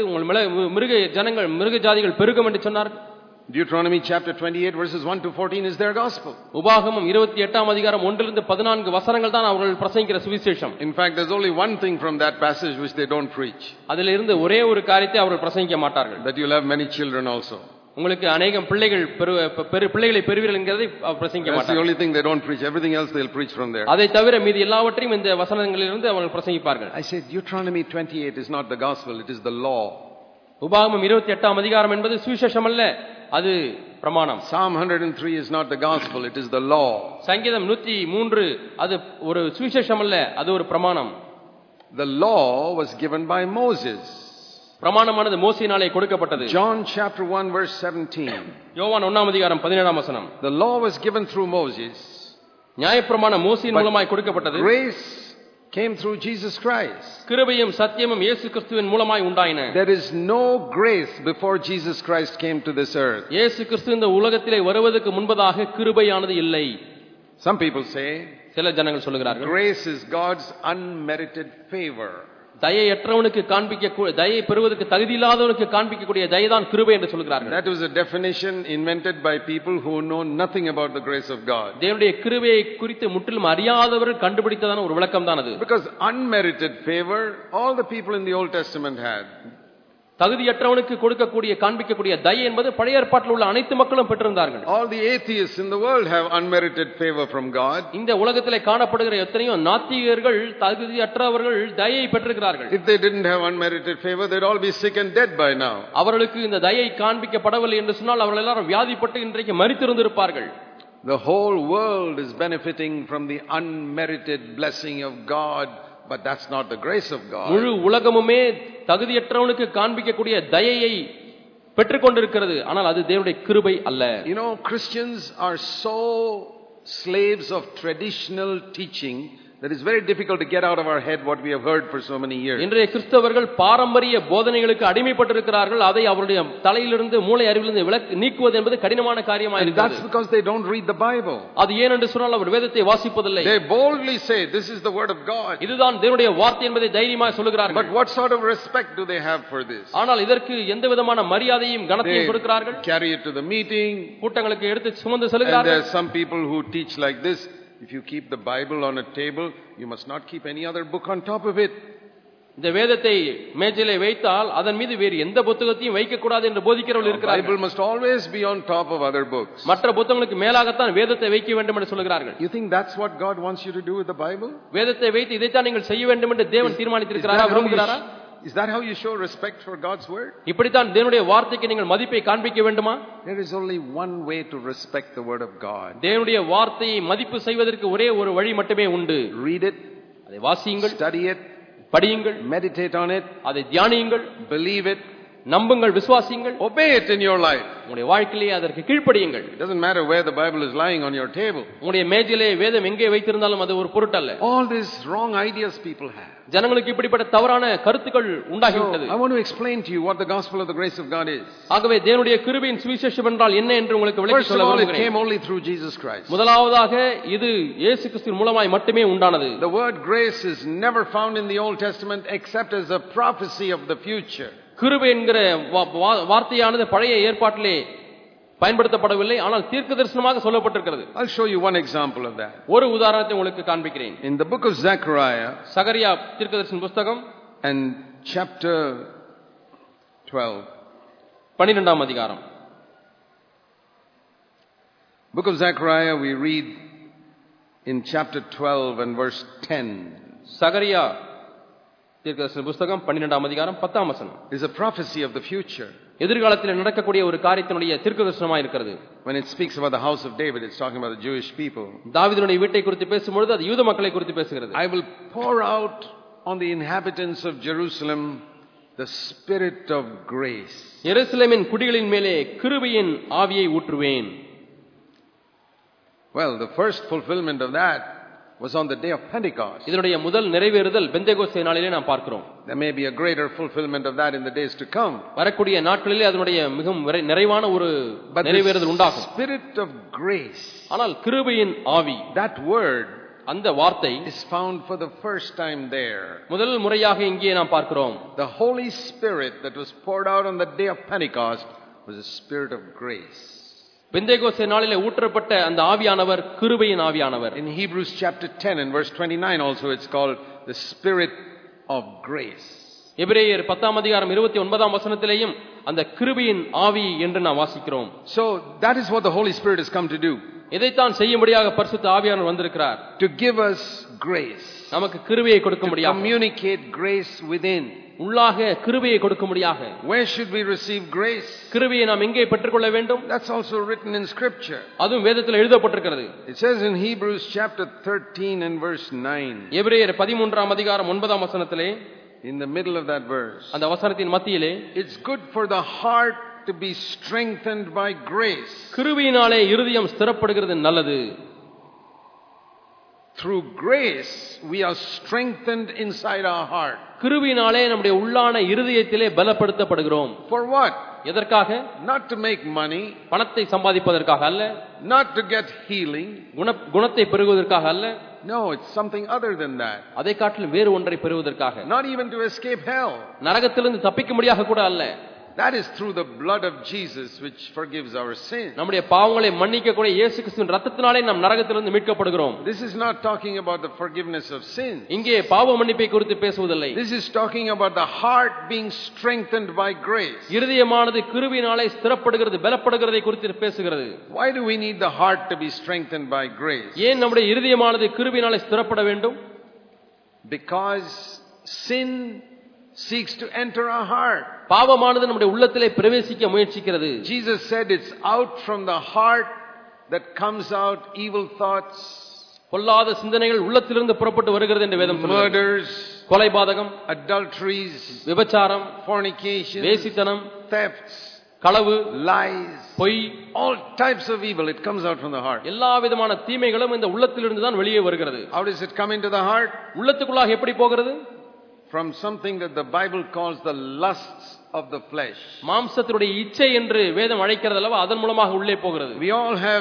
உங்கள் மிருக ஜாதிகள் பெருகும் என்று சொன்னார். Deuteronomy chapter 28 verses 1 to 14 is their gospel. உபாகமம் 28ஆம் அதிகாரம் 1 to 14 வசனங்கள் தான் அவர்கள் பிரசங்கிக்கிற சுவிசேஷம். In fact, there's only one thing from that passage which they don't preach. அதில் இருந்து ஒரே ஒரு காரியத்தை அவர்கள் பிரசங்கிக்க மாட்டார்கள். That you'll have many children also. உங்களுக்கு அநேகம் பிள்ளைகளை பெறுவீர்கள் என்கிறதை பிரசங்கிக்க மாட்டார்கள். That's the only thing they don't preach. Everything else they'll preach from there. அதை தவிர மீதி எல்லாவற்றையும் இந்த வசனங்களிலிருந்து அவர்கள் பிரசங்கிப்பார்கள். I said Deuteronomy 28 is not the gospel, it is the law. உபாகமம் 28ஆம் அதிகாரம் என்பது சுவிசேஷம் அல்ல, அது பிரமாணம். Psalm 103 is not the gospel, it is the law. சங்கீதம் 103 அது ஒரு சுவிசேஷம் அல்ல, அது ஒரு பிரமாணம். The law was given by Moses. பிரமாணமானது மோசேயினாலே கொடுக்கப்பட்டது. John chapter 1 verse 17. யோவான் 1ஆம் அதிகாரம் 17ஆம் வசனம். The law was given through Moses. நியாயப்பிரமாணம் மோசேயின் மூலமாய் கொடுக்கப்பட்டது. Grace came through Jesus Christ. கிருபையும் சத்தியமும் இயேசு கிறிஸ்துவின் மூலமாய் உண்டாயின. There is no grace before Jesus Christ came to this earth. இயேசு கிறிஸ்து இந்த உலகத்திலே வருவதற்கு முன்பதாக கிருபையானது இல்லை. Some people say சில ஜனங்கள் சொல்கிறார்கள் grace is God's unmerited favor. தயையற்றவனுக்கு தயை பெறுவதற்கு தகுதி இல்லாதவனுக்கு காண்பிக்கக்கூடிய தயைதான் கிருபை என்று சொல்கிறார்கள். That was a definition invented by people who know nothing about the grace of God. தேவனுடைய கிருபையை குறித்து முற்றிலும் அறியாதவர்கள் கண்டுபிடித்ததான ஒரு விளக்கம் தான் அது. Because unmerited favor all the people in the Old Testament had. தகுதியற்றவனுக்கு காண்பிக்கக்கூடிய தயை என்பது பழைய ஏற்பாட்டில் உள்ள அனைத்து மக்களும் பெற்றிருந்தார்கள். All the atheists in the world have unmerited favor from God. இந்த உலகத்திலே காணப்படுகிற எத்தனையோ நாத்திகர்கள் தகுதியற்றவர்கள் தயை பெற்றிருக்கிறார்கள். If they didn't have unmerited favor, they'd all be sick and dead by now. அவர்களுக்கு இந்த தயை காண்பிக்கப்படவில்லை என்று சொன்னால் அவர்கள் எல்லாரும் வியாதிப்பட்டு இன்றைக்கு மரித்திருந்திருப்பார்கள். The whole world is benefiting from the unmerited blessing of God. But that's not the grace of God. முழு உலகமுமே தகுதியற்றவனுக்கு காண்பிக்கக்கூடிய தயையை பெற்றுக்கொண்டிருக்கிறது, ஆனால் அது தேவனுடைய கிருபை அல்ல. You know, Christians are so slaves of traditional teaching that it's very difficult to get out of our head what we have heard for so many years. இன்றைய கிறிஸ்தவர்கள் பாரம்பரிய போதனைகளுக்கு அடிமைப்பட்டிருக்கிறார்கள். அதை அவருடைய தலையிலிருந்து மூளை அறிவிலிருந்து நீக்குவது என்பது கடினமான காரியமாக இருக்கிறது. That's because they don't read the Bible. அது ஏன் என்று சொன்னால் அவர் வேதத்தை வாசிப்பதில்லை. They boldly say this is the word of God. இதுதான் தேவனுடைய வார்த்தை என்பதை தைரியமாக சொல்கிறார்கள். But what sort of respect do they have for this? ஆனால் இதற்கு எந்த விதமான மரியாதையும் கனத்தையும் கொடுக்கிறார்கள்? Carry it to the meeting. கூட்டங்களுக்கு எடுத்து சுமந்து செல்கிறார்கள். And there are some people who teach like this. If you keep the Bible on a table, you must not keep any other book on top of it. இந்த வேதத்தை மேஜையிலே வைத்தால் அதன் மீது வேறு எந்த புத்தகத்தையும் வைக்க கூடாது என்று போதிக்கிறவர்கள் இருக்கிறார்கள். Bible must always be on top of other books. மற்ற புத்தகங்களுக்கு மேலாகத்தான் வேதத்தை வைக்க வேண்டும் என்று சொல்கிறார்கள். You think that's what God wants you to do with the Bible? வேதத்தை வைத்து இதைத்தான் நீங்கள் செய்ய வேண்டும் என்று தேவன் தீர்மானித்திருக்கிறாரா, விரும்புகிறாரா? Is that how you show respect for God's word? இப்படித்தான் தேவனுடைய வார்த்தைக்கு நீங்கள் மதிப்பை காண்பிக்க வேண்டுமா? There is only one way to respect the word of God. தேவனுடைய வார்த்தையை மதிப்பு செய்வதற்கு ஒரே ஒரு வழி மட்டுமே உண்டு. Read it, அதை வாசியுங்கள், study it, படியுங்கள், meditate on it, அதை தியானியுங்கள், believe it, நம்புங்கள், விசுவாசியுங்கள், obey it in your life. உங்களுடைய வாழ்க்கையிலே அதற்கு கீழ்ப்படியுங்கள். It doesn't matter where the Bible is lying on your table. உங்களுடைய மேஜையிலே வேதம் எங்கே வைத்திருந்தாலும் அது ஒரு பொருட்டல்ல. All these wrong ideas people have. ஜனங்களுக்கு இப்படிப்பட்ட தவறான கருத்துக்கள் உண்டாகிவிட்டது. I want to explain to you what the gospel of the grace of God is. ஆகவே தேவனுடைய கிருபையின் சுவிசேஷம் என்றால் என்ன என்று உங்களுக்கு விளக்கி சொல்ல விரும்புகிறேன். It came only through Jesus Christ. முதலாவதாக இது இயேசு கிறிஸ்துவின் மூலமாய் மட்டுமே உண்டானது. The word grace is never found in the Old Testament except as a prophecy of the future. கிருபை என்கிற வார்த்தையானது பழைய ஏற்பாட்டிலே பயன்படுத்தப்படவில்லை, ஆனால் தீர்க்கதரிசனமாக சொல்லப்பட்டிருக்கிறது. I'll show you one example of that. ஒரு உதாரணத்தை உங்களுக்கு காண்பிக்கிறேன். In the book of Zechariah, சகரியா தீர்க்கதரிசன புத்தகம் and chapter 12, 12ஆம் அதிகாரம். book of Zechariah, we read in chapter 12 and verse 10. சகரியா தீர்க்கதரிசன புத்தகம் 12ஆம் அதிகாரம் 10ஆம் வசனம் is a prophecy of the future. எதிர்காலத்தில் நடக்கக்கூடிய ஒரு காரியத்தினுடைய தீர்க்கதரிசனமாக இருக்கிறது. When it speaks about the house of David, it's talking about the Jewish people. தாவீதுடைய வீட்டை குறித்து பேசும்போது அது யூத மக்களை குறித்து பேசுகிறது. I will pour out on the inhabitants of Jerusalem the spirit of grace. எருசலேமின் குடிகளின் மேலே கிருபையின் ஆவியை ஊற்றுவேன். Well, the first fulfillment of that was on the day of Pentecost. இதனுடைய முதல் நிறைவேறுதல் பெந்தேகோஸ்தே நாளிலே நாம் பார்க்கிறோம். There may be a greater fulfillment of that in the days to come. வரக்கூடிய நாட்களிலே அதனுடைய மிகவும் நிறைவான ஒரு நிறைவேறுதல் உண்டாகும். Spirit of grace. ஆனால் கிருபையின் ஆவி, that word அந்த வார்த்தை is found for the first time there. முதல் முறையாக இங்கே நாம் பார்க்கிறோம். The Holy Spirit that was poured out on the day of Pentecost was a spirit of grace. Pentecost நாளிலே ஊற்றப்பட்ட அந்த ஆவியானவர் கிருபையின் ஆவியானவர். In Hebrews chapter 10 and verse 29 also it's called the spirit of grace. எபிரேயர் 10ஆம் அதிகாரம் 29ஆம் வசனத்திலேயும் அந்த கிருபையின் ஆவி என்று நாம் வாசிக்கிறோம். So that is what the Holy Spirit has come to do. இதைத்தான் செய்யும்படியாக பரிசுத்த ஆவியானவர் வந்திருக்கிறார். To give us grace. நமக்கு கிருபையை கொடுக்கும்படியாக. To communicate grace within. உள்ளாக கிருபையை கொடுக்கும்படியாக. Where should we receive grace? கிருபையை நாம் எங்கே பெற்றுக்கொள்ள வேண்டும்? That's also written in scripture. அதுவும் வேதத்தில் எழுதப்பட்டிருக்கிறது. It says in Hebrews chapter 13 and verse 9. எபிரேயர் 13ஆம் அதிகாரம் 9ஆம் வசனத்திலே, in the middle of that verse, அந்த வசனத்தின் மத்தியிலே, it's good for the heart to be strengthened by grace. கிருபையினாலே இருதயம் ஸ்திரப்படுகிறது நல்லது. Through grace we are strengthened inside our heart. கிருபையினாலே நம்முடைய உள்ளான இருதயத்திலே பலப்படுத்தப்படுகிறோம். For what? எதற்காக? Not to make money, பணத்தை சம்பாதிப்பதற்காக அல்ல. not to get healing, குணத்தை பெறுவதற்காக அல்ல. no, it's something other than that. அதை காட்டிலும் வேறு ஒன்றை பெறுவதற்காக. Not even to escape hell. நரகத்திலிருந்து தப்பிக்கும்படியாக கூட அல்ல. That is through the blood of Jesus which forgives our sins. நம்முடைய பாவங்களை மன்னிக்கக்கூடிய இயேசு கிறிஸ்துவின் இரத்தத்தினாலே நாம் நரகத்திலிருந்து மீட்கப்படுகிறோம். This is not talking about the forgiveness of sins. இங்கே பாவ மன்னிப்பை குறித்து பேசுவதில்லை. This is talking about the heart being strengthened by grace. இருதயமானது கிருபையினாலே ஸ்திரப்படுகிறது, பலப்படுகிறதை குறித்து பேசுகிறது. Why do we need the heart to be strengthened by grace? ஏன் நம்முடைய இருதயமானது கிருபையினாலே ஸ்திரப்பட வேண்டும்? Because sin seeks to enter our heart. பாவமானது நம்முடைய உள்ளத்திலே பிரவேசிக்க முயற்சிக்கிறது. Jesus said it's out from the heart that comes out evil thoughts, பொல்லாத சிந்தனைகள் உள்ளத்திலிருந்து புறப்பட்டு வருகிறது என்று வேதம் சொல்கிறது. murders, கொலைபாதகம், adulteries, விபச்சாரம், fornication, வேசித்தனம், thefts, களவு, lies, பொய், all types of evil. It comes out from the heart. எல்லா விதமான தீமைகளும் இந்த உள்ளத்திலிருந்து தான் வெளியே வருகிறது. How does it come into the heart? உள்ளத்துக்குள்ளாக எப்படி போகிறது? From something that the Bible calls the lusts of the flesh. மாம்சத்தினுடைய இச்சை என்று வேதம் அழைக்கிறது அல்லவா, அதன் மூலமாக உள்ளே போகிறது. We all have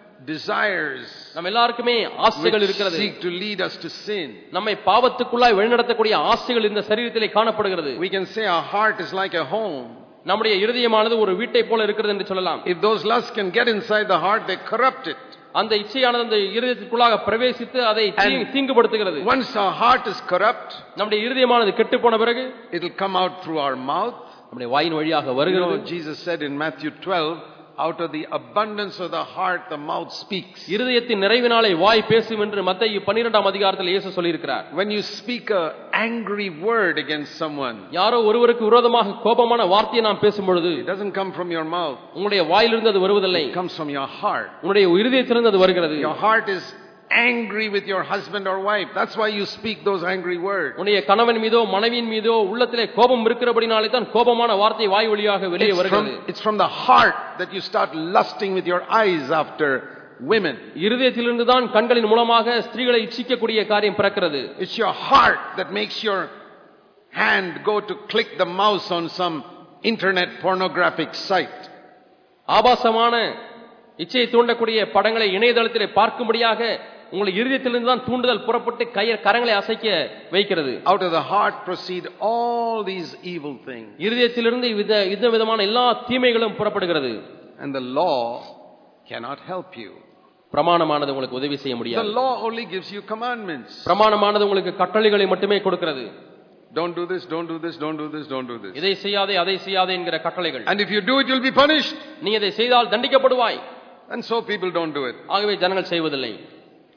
desires நம்ம எல்லாருக்குமே ஆசைகள் இருக்கிறது. seek to lead us to sin. நம்மை பாவத்துக்குள்ளாய் வழிநடத்தக்கூடிய ஆசைகள் இந்த சரீரத்திலே காணப்படுகிறது. We can say our heart is like a home. நம்முடைய இருதயமானது ஒரு வீட்டை போல இருக்கிறது என்று சொல்லலாம். If those lusts can get inside the heart, they corrupt it. அந்த இச்சையானது அந்த இருதயத்திற்குள்ளாக பிரவேசித்து அதை தீங்குபடுத்துகிறது. Once our heart is corrupt, நம்முடைய இருதயமானது கெட்டு போன பிறகு it will come out through our mouth. நம்முடைய வாயின் வழியாக வருகிறது. Jesus said in Matthew 12, out of the abundance of the heart the mouth speaks. இருதயத்தின் நிறைவினாலே வாய் பேசும் என்று மத்தேயு 12ஆம் அதிகாரத்தில் இயேசு சொல்லி இருக்கிறார். When you speak a angry word against someone, யாரோ ஒருவருக்கு விரோதமாக கோபமான வார்த்தையை நாம் பேசும் பொழுது, it doesn't come from your mouth. உங்களுடைய வாயிலிருந்து அது வருவதில்லை. It comes from your heart. உங்களுடைய இருதயத்திலிருந்து அது வருகிறது. Your heart is angry with your husband or wife. That's why you speak those angry words. உன்னுடைய கணவன் மீதோ மனைவியின் மீதோ உள்ளத்திலே கோபம் இருக்கிறபடினாலே தான் கோபமான வார்த்தை வாய் வழியாக வெளியே வருகிறது. It's from the heart that you start lusting with your eyes after women. இருதயத்திலிருந்து தான் கண்களின் மூலமாக ஸ்திரீகளை இச்சிக்கக்கூடிய காரியம் பிறக்கிறது. It's your heart that makes your hand go to click the mouse on some internet pornographic site. ஆபாசமான இச்சையை தூண்டக்கூடிய படங்களை இணையதளத்திலே பார்க்கும்படியாக உங்கள் இருதயத்திலிருந்து தான் தூண்டுதல் புறப்பட்டு கரங்களை அசைக்க வைக்கிறது. Out of the heart proceed all these evil things. இருதயத்திலிருந்து விதமான எல்லா தீமைகளும் புறப்படுகிறது. And the law cannot help you. பிரமாணமானது உங்களுக்கு உதவி செய்ய முடியாது. The law only gives you commandments. பிரமாணமானது உங்களுக்கு கட்டளைகளை மட்டுமே கொடுக்கிறது. Don't do this, don't do this, don't do this, don't do this. இதை செய்யாதே அதை செய்யாதே என்கிற கட்டளைகள். And if you do it, you'll be punished. நீ இதை செய்தால் தண்டிக்கப்படுவாய். And so people don't do it. ஆகவே ஜனங்கள் செய்வதில்லை.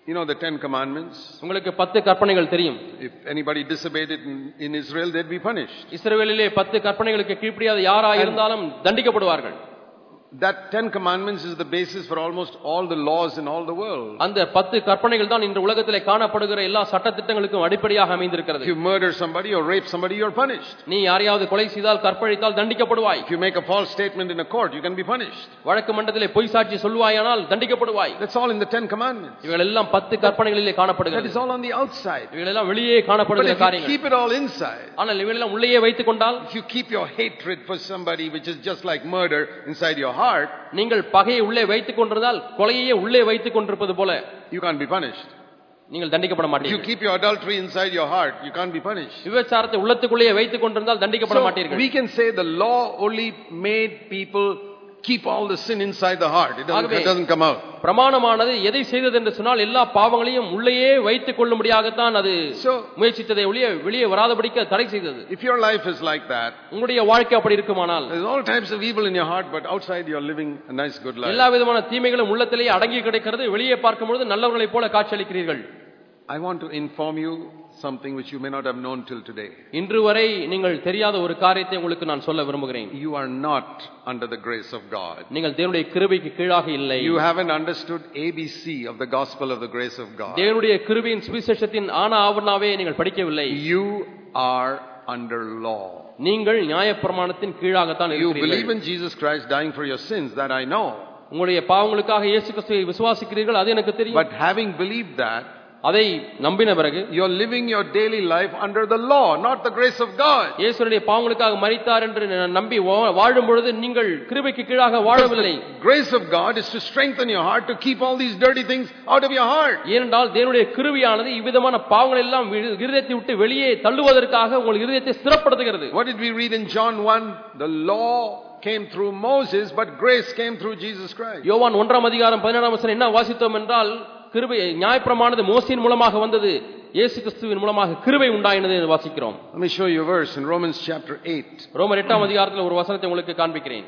You know the 10 commandments. உங்களுக்கு 10 கற்பனைகள் தெரியும். If anybody disobeyed it in Israel, they'd be punished. இஸ்ரவேலிலே 10 கற்பனைகளுக்கு கீழ்ப்படியாத யாரா இருந்தாலும் தண்டிக்கப்படுவார்கள். That 10 commandments is the basis for almost all the laws in all the world. அந்த 10 கற்பனைகள் தான் இன்று உலகத்திலே காணப்படுகிற எல்லா சட்ட திட்டங்களுக்கும் அடிப்படையாக அமைந்திருக்கிறது. If you murder somebody or rape somebody, you're punished. நீ யாரையாவது கொலை செய்தால் கற்பழித்தால் தண்டிக்கப்படுவாய். If you make a false statement in a court, you can be punished. வழக்கு மன்றத்திலே பொய் சாட்சி சொல்வாயானால் தண்டிக்கப்படுவாய். That's all in the 10 commandments. இவைகள் எல்லாம் 10 கற்பனைகளிலே காணப்படுகிறது. That is all on the outside. இவைகள் எல்லாம் வெளியே காணப்படுகிற காரியங்கள். But if you keep it all inside, ஆனால் இவைகள் எல்லாம் உள்ளேயே வைத்துக் கொண்டால், if you keep your hatred for somebody which is just like murder inside your heart, நீங்கள் பகையை உள்ளே வைத்துக் கொண்டிருந்தால் கொலையையே உள்ளே வைத்துக் கொண்டிருப்பது போல you can't be punished. நீங்கள் தண்டிக்கப்பட மாட்டீர்கள். If you keep your adultery inside your heart, you can't be punished. விபச்சாரத்தை உள்ளத்துக்குள்ளே வைத்துக் கொண்டிருந்தால் தண்டிக்கப்பட மாட்டீர்கள். We can say the law only made people keep all the sin inside the heart. It doesn't come out. பிரமாணமானது எதை செய்தது என்று சொன்னால் எல்லா பாவங்களையும் உள்ளேயே வைத்துக் கொள்ளும்படியாகத்தான் அது முயற்சித்ததை வெளியே வராதபடிக்கு தடை செய்தது. If your life is like that, உங்களுடைய வாழ்க்கை அப்படி இருக்குமானால், there's all types of evil in your heart, but outside you are living a nice good life. எல்லா விதமான தீமைகளும் உள்ளத்திலேயே அடங்கி கிடக்கிறது. வெளியே பார்க்கும்போது நல்லவர்களைப் போல காட்சியளிக்கிறீர்கள். I want to inform you something which you may not have known till today. இன்று வரை நீங்கள் தெரியாத ஒரு காரியத்தை உங்களுக்கு நான் சொல்ல விரும்புகிறேன். You are not under the grace of God. நீங்கள் தேவனுடைய கிருபைக்கு கீழாக இல்லை. You haven't understood ABC of the gospel of the grace of God. தேவனுடைய கிருபையின் சுவிசேஷத்தின் ஆன ஆவரணாவே நீங்கள் படிக்கவில்லை. You are under law. நீங்கள் நியாயப்பிரமாணத்தின் கீழாகத்தான் இருக்கிறீர்கள். You believe in Jesus Christ dying for your sins, that I know. உங்களுடைய பாவங்களுக்காக இயேசு கிறிஸ்துவை விசுவாசிக்கிறீர்கள், அது எனக்கு தெரியும். But having believed that, அதை நம்பின பிறகு you're living your daily life under the law, not the grace of God. இயேசுவுடைய பாவங்களுக்காக மரித்தார் என்று நம்பி வாழும் பொழுது நீங்கள் கிருபைக்கு கீழாக வாழவில்லை. Grace of God is to strengthen your heart, to keep all these dirty things out of your heart. ஏனென்றால் தேவனுடைய கிருபையானது இவ்விதமான பாவங்கள் எல்லாம் இருதயத்தை விட்டு வெளியே தள்ளுவதற்காக உங்கள் இருதயத்தை ஸ்திரப்படுத்துகிறது. What did we read in John 1? The law came through Moses, but grace came through Jesus Christ. யோவான் 1ஆம் அதிகாரம் 17ஆம் வசனம் என்ன வாசித்தோம் என்றால், கிருபை நியாயப்பிரமாணம் மோசேயின் மூலமாக வந்தது, இயேசு கிறிஸ்துவின் மூலமாக கிருபை உண்டாயினது என்று வாசிக்கிறோம். Let me show you a verse in Romans chapter 8. ரோமர் 8ஆம் அதிகாரத்தில் ஒரு வசனத்தை உங்களுக்கு காண்பிக்கிறேன்.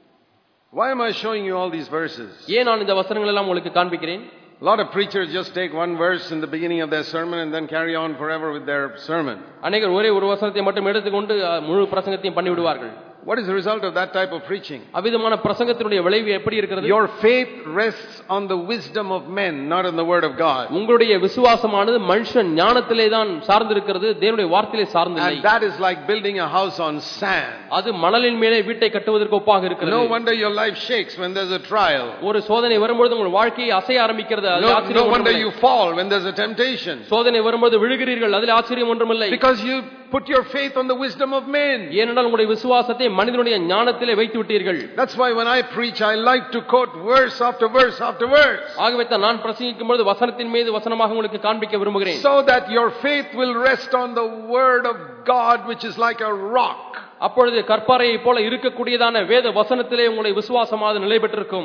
Why am I showing you all these verses? ஏன் நான் இந்த வசனங்கள் எல்லாம் உங்களுக்கு காண்பிக்கிறேன்? A lot of preachers just take one verse in the beginning of their sermon and then carry on forever with their sermon. அநேகர் ஒரே ஒரு வசனத்தை மட்டும் எடுத்துக்கொண்டு முழு பிரசங்கத்தையும் பண்ணி விடுவார்கள். What is the result of that type of preaching? அவிதமான பிரசங்கத்தினுடைய விளைவு எப்படி இருக்கிறது? Your faith rests on the wisdom of men, not on the word of God. உங்களுடைய விசுவாசமானது மனுஷன் ஞானத்திலே தான் சார்ந்திருக்கிறது, தேவனுடைய வார்த்தையிலே சார்ந்தில்லை. And that is like building a house on sand. அது மணலின் மேலே வீட்டை கட்டுவதற்கு ஒப்பாக இருக்கிறது. No wonder your life shakes when there's a trial. ஒரு சோதனை வரும்போது உங்கள் வாழ்க்கை அசைய ஆரம்பிக்கிறது. No wonder you fall when there's a temptation. சோதனை வரும்போது விழுகிறீர்கள், அதில் ஆச்சரியம் ஒன்றுமில்லை. Because you put your faith on the wisdom of men. ஏனென்றால் உங்களுடைய விசுவாசத்தை மனிதனுடைய ஞானத்திலே வைத்து விட்டீர்கள். That's why when I preach I like to quote verse after verse after verse. ஆகவே தான் நான் பிரசங்கிக்கும் பொழுது வசனத்தின் மீது வசனமாக உங்களுக்கு காண்பிக்க விரும்புகிறேன். So that your faith will rest on the word of God, which is like a rock. அப்பொழுது கற்பாறையை போல இருக்கக்கூடியதான வேத வசனத்திலே உங்களுடைய விசுவாசமானது நிலை பெற்றிருக்கும்.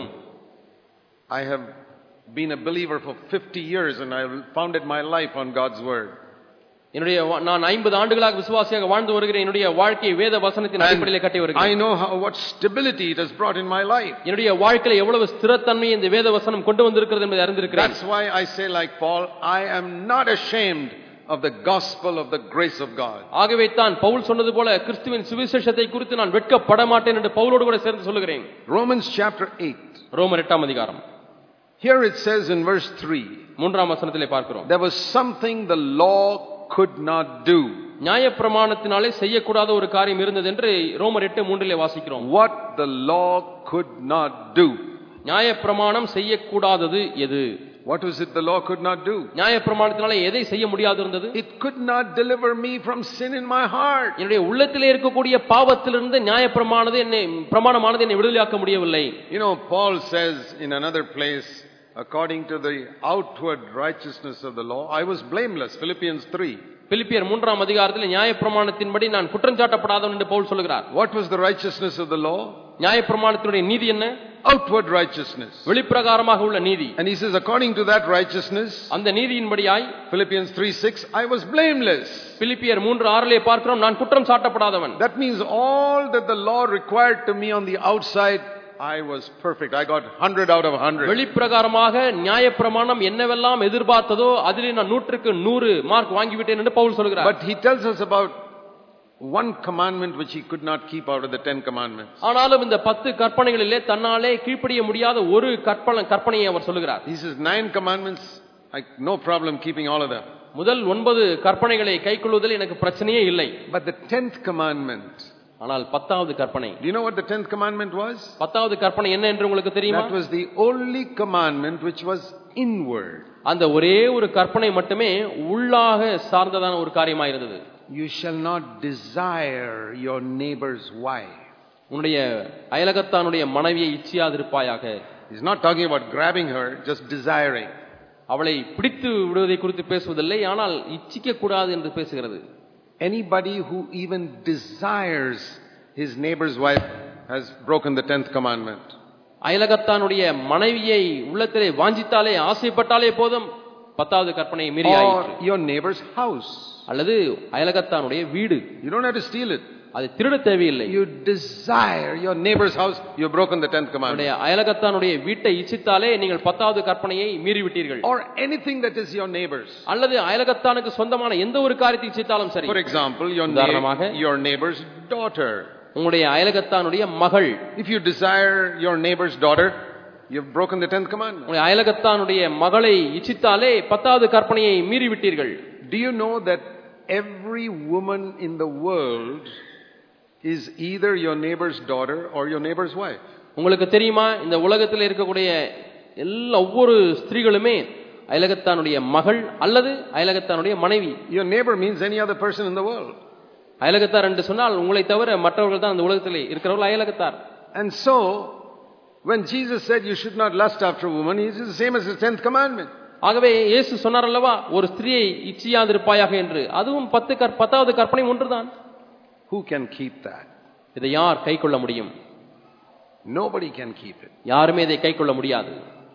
I have been a believer for 50 years and I have founded my life on God's word. நான் 50 ஆண்டுகளாக விசுவாசியாக வாழ்ந்து வருகிறேன். என்னுடைய வாழ்க்கை வேத வசனத்தின் அடிப்படையில் கட்டி வருகிறேன். I know what stability it has brought in my life. என்னுடைய வாழ்க்கையில எவ்வளவு ஸ்திரத்தன்மை இந்த வேத வசனம் கொண்டு வந்திருக்கிறது என்பதை அறிந்திருக்கிறேன். That's why I say like Paul, I am not ashamed of the gospel of the grace of God. ஆகவே தான் பவுல் சொன்னது போல கிறிஸ்துவின் சுவிசேஷத்தை குறித்து நான் வெட்கப்பட மாட்டேன் என்று பவுலோடு கூட சேர்ந்து சொல்லுகிறேன். Romans chapter 8. ரோமர் 8ஆம் அதிகாரம். Here it says in verse 3. 3ஆம் வசனத்திலே பார்க்கிறோம். There was something the law could not do. நியாயப்பிரமாணத்தினாலே செய்யக்கூடாத ஒரு காரியம் இருந்தது என்று ரோமர் 8:3 வாசிக்கிறோம். What the law could not do. நியாயப்பிரமாணம் செய்யக்கூடாதது எது? What was it the law could not do? நியாயப்பிரமாணத்தினாலே எதை செய்ய முடியாது இருந்தது? It could not deliver me from sin in my heart. என்னுடைய உள்ளத்திலே இருக்கக்கூடிய பாவத்திலிருந்து நியாயப்பிரமாணமானது என்னை விடுதலையாக்க முடியவில்லை. You know, Paul says in another place, according to the outward righteousness of the law, I was blameless. Philippians 3. பிலிப்பியர் 3ஆம் அதிகாரத்தில் நியாயப்பிரமாணத்தின்படி நான் குற்றஞ்சாட்டப்படாதவன் என்று பவுல் சொல்கிறார். What was the righteousness of the law? நியாயப்பிரமாணத்தினுடைய நீதி என்ன? Outward righteousness. வெளிப்பிரகாரமாக உள்ள நீதி. And he says according to that righteousness, அந்த நீதியின்படியாய் Philippians 3:6, I was blameless. பிலிப்பியர் 3:6 பார்க்கிறோம், நான் குற்றம் சாட்டப்படாதவன். That means all that the law required to me on the outside I was perfect. I got 100 out of 100. வெளிப்பிரகாரமாக நியாயப்பிரமாணம் என்னவெல்லாம் எதிர்பார்த்ததோ அதிலே நான் 100க்கு 100 மார்க் வாங்கி விட்டேன் என்று பவுல் சொல்கிறார். But he tells us about one commandment which he could not keep out of the 10 commandments. ஆனாலும் இந்த 10 கற்பனைகளிலே தன்னாலே கீழ்ப்படிய முடியாத ஒரு கற்பனையை அவர் சொல்கிறார். He says 9 commandments, no problem keeping all of them. முதல் 9 கற்பனைகளை கைக்கொள்வதில் எனக்கு பிரச்சனையே இல்லை. But the 10th commandment, ஆனால் 10வது கற்பனை, do you know what the 10th commandment was? 10வது கற்பனை என்ன என்று உங்களுக்கு தெரியுமா? That was the only commandment which was inward. அந்த ஒரே ஒரு கற்பனை மட்டுமே உள்ளாக சார்ந்ததான ஒரு காரியமாக இருந்தது. You shall not desire your neighbor's wife. உன்னுடைய அயலகத்தானுடைய மனைவியை இச்சியாதிருப்பாயாக. He's not talking about grabbing her, just desiring. அவளை பிடித்து விடுவதை குறித்து பேசுவதில்லை, ஆனால் இச்சிக்க கூடாது என்று பேசுகிறது. Anybody who even desires his neighbor's wife has broken the 10th commandment. அயலகத்தானுடைய மனைவியை உள்ளத்திலே வாஞ்சித்தாலே ஆசைப்பட்டாலே போதும் 10வது கற்பனை மீறி ஆயிற்று. Or your neighbor's house. அல்லது அயலகத்தானுடைய வீடு. You don't have to steal it. அது திருட தேவையில்லை. You desire your neighbor's house, you've broken the 10th commandment. அயலகத்தானுடைய வீட்டை இச்சித்தாலே நீங்கள் 10வது கற்பனையை மீறி விட்டீர்கள். Or anything that is your neighbor's. அல்லது அயலகத்தானுக்கு சொந்தமான எந்த ஒரு காரியத்தை இச்சித்தாலும் சரி. For example, your neighbor's daughter. உங்களுடைய அயலகத்தானுடைய மகள். If you desire your neighbor's daughter, you've broken the 10th commandment. உங்களுடைய அயலகத்தானுடைய மகளை இச்சித்தாலே 10வது கற்பனையை மீறி விட்டீர்கள். Do you know that every woman in the world is either your neighbor's daughter or your neighbor's wife? உங்களுக்கு தெரியுமா, இந்த உலகத்தில் இருக்கக்கூடிய ஒவ்வொரு ஸ்திரீகளுமே அயலகத்தானுடைய மகள் அல்லது அயலகத்தானுடைய மனைவி. Your neighbor means any other person in the world. அயலகத்தார் என்று சொன்னால் உங்களை தவிர மற்றவர்கள் தான் இந்த உலகத்தில் இருக்கிறவர்கள் அயலகத்தார். And so when Jesus said you should not lust after a woman, he is the same as the 10th commandment. ஆகவே இயேசு சொன்னார் அல்லவா, ஒரு ஸ்திரியை இச்சியாதிருப்பாயாக என்று. அதுவும் 10வது கற்பனை ஒன்றுதான். Who can keep that? இதை யார் கைக்கொள்ள முடியும்? Nobody can keep it. யாருமே இதை கைக்கொள்ள முடியாது.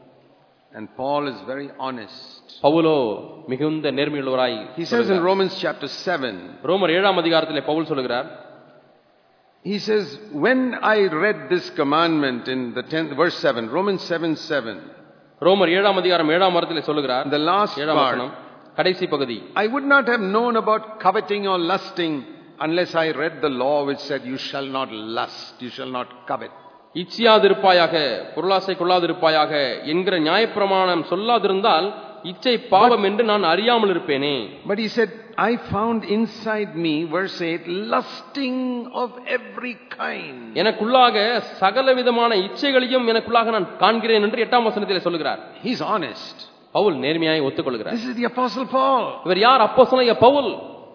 And Paul is very honest. பவுலோ மிகுந்த நேர்மையுள்ளவராய். He says in Romans chapter 7. ரோமர் 7ஆம் அதிகாரத்திலே பவுல் சொல்கிறார். He says, when I read this commandment in the 10th verse 7, Romans 7:7. ரோமர் 7ஆம் அதிகாரம் 7ஆம் வசனத்திலே சொல்கிறார். The last part, கடைசி பகுதி. I would not have known about coveting or lusting unless I read the law which said you shall not lust, you shall not covet. இச்சியாதிருப்பாயாக, பொருளாசை கொள்ளாதிருப்பாயாக என்கிற நியாயப்பிரமாணம் சொல்லாதிருந்தால் இச்சை பாவம் என்று நான் அறியாமல் இருப்பேனே. But he said, I found inside me, verse 8, lusting of every kind. எனக்குள்ளாக சகல விதமான இச்சைகளையும் எனக்குள்ளாக நான் காண்கிறேன் என்று 8ஆம் வசனத்திலே சொல்கிறார். He's honest. Pavul நேர்மையாய் ஒத்துக்கொள்கிறார். This is the apostle Paul. இவர் யார்? அப்போஸ்தலனாகிய Pavul.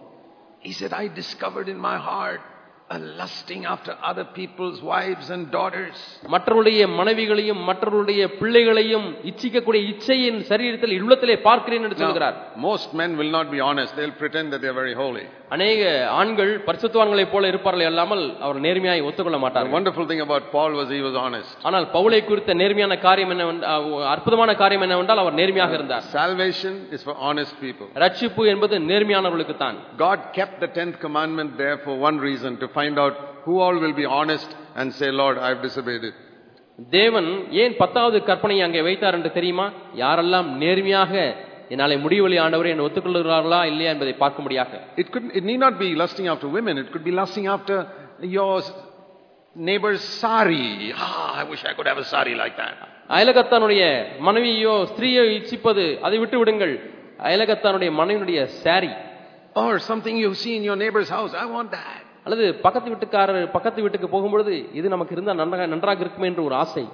He said, I discovered in my heart a lusting after other people's wives and daughters. மற்றவருடைய மனைவிகளையும் மற்றவருடைய பிள்ளைகளையும் இச்சிக்கக்கூடிய இச்சையின் சரீரத்தில் உள்ளத்திலே பார்க்கிறேன் என்று சொல்கிறார். Most men will not be honest. They'll pretend that they are very holy. அநேக ஆண்கள் பரிசுத்தவான்களைப் போல இருப்பார்கள் அல்லாமல் அவர் நேர்மையாய் ஒத்துக்கொள்ள மாட்டார். The wonderful thing about Paul was he was honest. ஆனால் பவுலை குறித்த நேர்மையான காரியம் என்னவென்றால், அற்புதமான காரியம் என்னவென்றால் அவர் நேர்மையாக இருந்தார். Salvation is for honest people. ரட்சிப்பு என்பது நேர்மையானவர்களுக்கு தான். God kept the 10th commandment there for one reason, to find out who all will be honest and say, Lord, I have disobeyed it. தேவன் ஏன் 10வது கற்பனையை அங்கே வைத்தார் என்று தெரியுமா? யாரெல்லாம் நேர்மையாக என்னாலே முடியவில்லை ஆண்டவரே என்று ஒத்துக்கொள்கிறார்களா இல்லையா என்பதை பார்க்க முடியாக. It need not be lusting after women. It could be lusting after your neighbor's sari. I wish I could have a sari like that. அயலகத்தானுடைய மனைவியோ ஸ்திரீயோ இச்சிப்பது அதை விட்டு விடுங்கள். அயலகத்தானுடைய மனைவியுடைய sorry. Or something you see in your neighbor's house. I want that. அல்லது பக்கத்து வீட்டுக்கு போகும்பொழுது இது நமக்கு இருந்தா நன்றாக இருக்குமே என்று ஒரு ஆசை.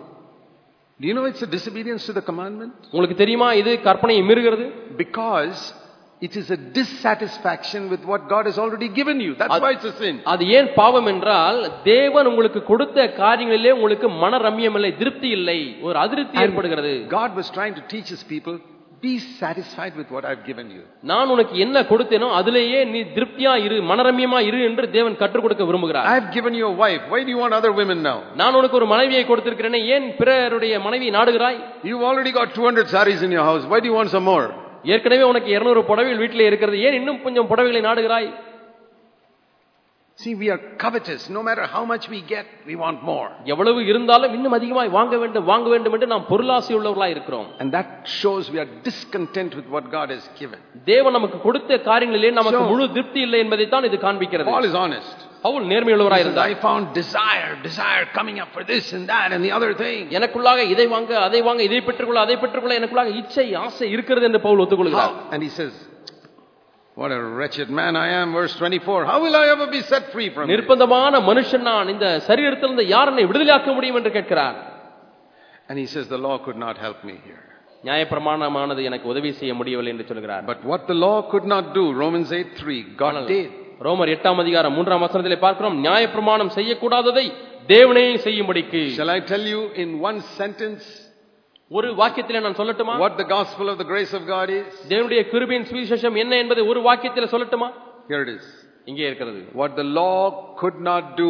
Do you know it's a disobedience to the commandment? உங்களுக்கு தெரியுமா இது கற்பனையை மீறுகிறது? Because it is a dissatisfaction with what God has already given you. That's why it's a sin. அது ஏன் பாவம் என்றால், தேவன் உங்களுக்கு கொடுத்த காரியங்களிலே உங்களுக்கு மனரம்யம் இல்லை, திருப்தி இல்லை, ஒரு அதிருப்தி ஏற்படுகிறது. God was trying to teach his people, be satisfied with what I've given you. நான் உனக்கு என்ன கொடுத்தேனோ அதிலேயே நீ திருப்தியா இரு, மனரம்யமா இரு என்று தேவன் கற்றுக் கொடுக்க விரும்புகிறார். I have given you a wife. Why do you want other women now? நான் உனக்கு ஒரு மனைவியை கொடுத்திருக்கிறேனே, ஏன் பிறருடைய மனைவியை நாடுகிறாய்? You've already got 200 sarees in your house. Why do you want some more? ஏற்கனவே உனக்கு 200 புடவைகள் வீட்டிலே இருக்கிறது, ஏன் இன்னும் கொஞ்சம் புடவைகளை நாடுகிறாய்? See, we are covetous. No matter how much we get, we want more. எவ்வளவு இருந்தாலும் இன்னும் அதிகமாய் வாங்க வேண்டும் என்று நாம் பொருளாசை உள்ளவர்களாய் இருக்கிறோம். And that shows we are discontent with what God has given. தேவன் நமக்கு கொடுத்த காரியங்களிலே நமக்கு முழு திருப்தி இல்லை என்பதை தான் இது காண்பிக்கிறது. Paul is honest. பவுல் நேர்மையுள்ளவராய் இருந்தார். I found desire coming up for this and that and the other thing. எனக்குள்ளாக இதை வாங்க அதை வாங்க இதை பெற்றுக்கொள்ள அதை பெற்றுக்கொள்ள எனக்குள்ளாக இச்சை ஆசை இருக்கிறது என்று Pavul ஒத்துக்கொள்கிறார். And he says, what a wretched man I am, verse 24. How will I ever be set free from this? நிர்பந்தமான மனுஷன் நான், இந்த சரீரத்திலிருந்து யார் என்னை விடுதலையாக்க முடியும் என்று கேட்கிறார். And he says the law could not help me here. நியாயப்பிரமாணமானது எனக்கு உதவி செய்ய முடியவில்லை என்று சொல்கிறார். But what the law could not do, Romans 8:3, God did. ரோமர் 8ஆம் அதிகாரம் 3ஆம் வசனத்திலே பார்க்கிறோம், நியாயப்பிரமாணம் செய்யக்கூடாததை தேவனே செய்யும்படிக்கு. Shall I tell you in one sentence ஒரு வாக்கியத்திலே நான் சொல்லட்டுமா what the gospel of the grace of God is? தேவனுடைய கிருபையின் சுவிசேஷம் என்ன என்பதை ஒரு வாக்கியத்திலே சொல்லட்டுமா? Here it is. இங்கே இருக்கிறது. What the law could not do,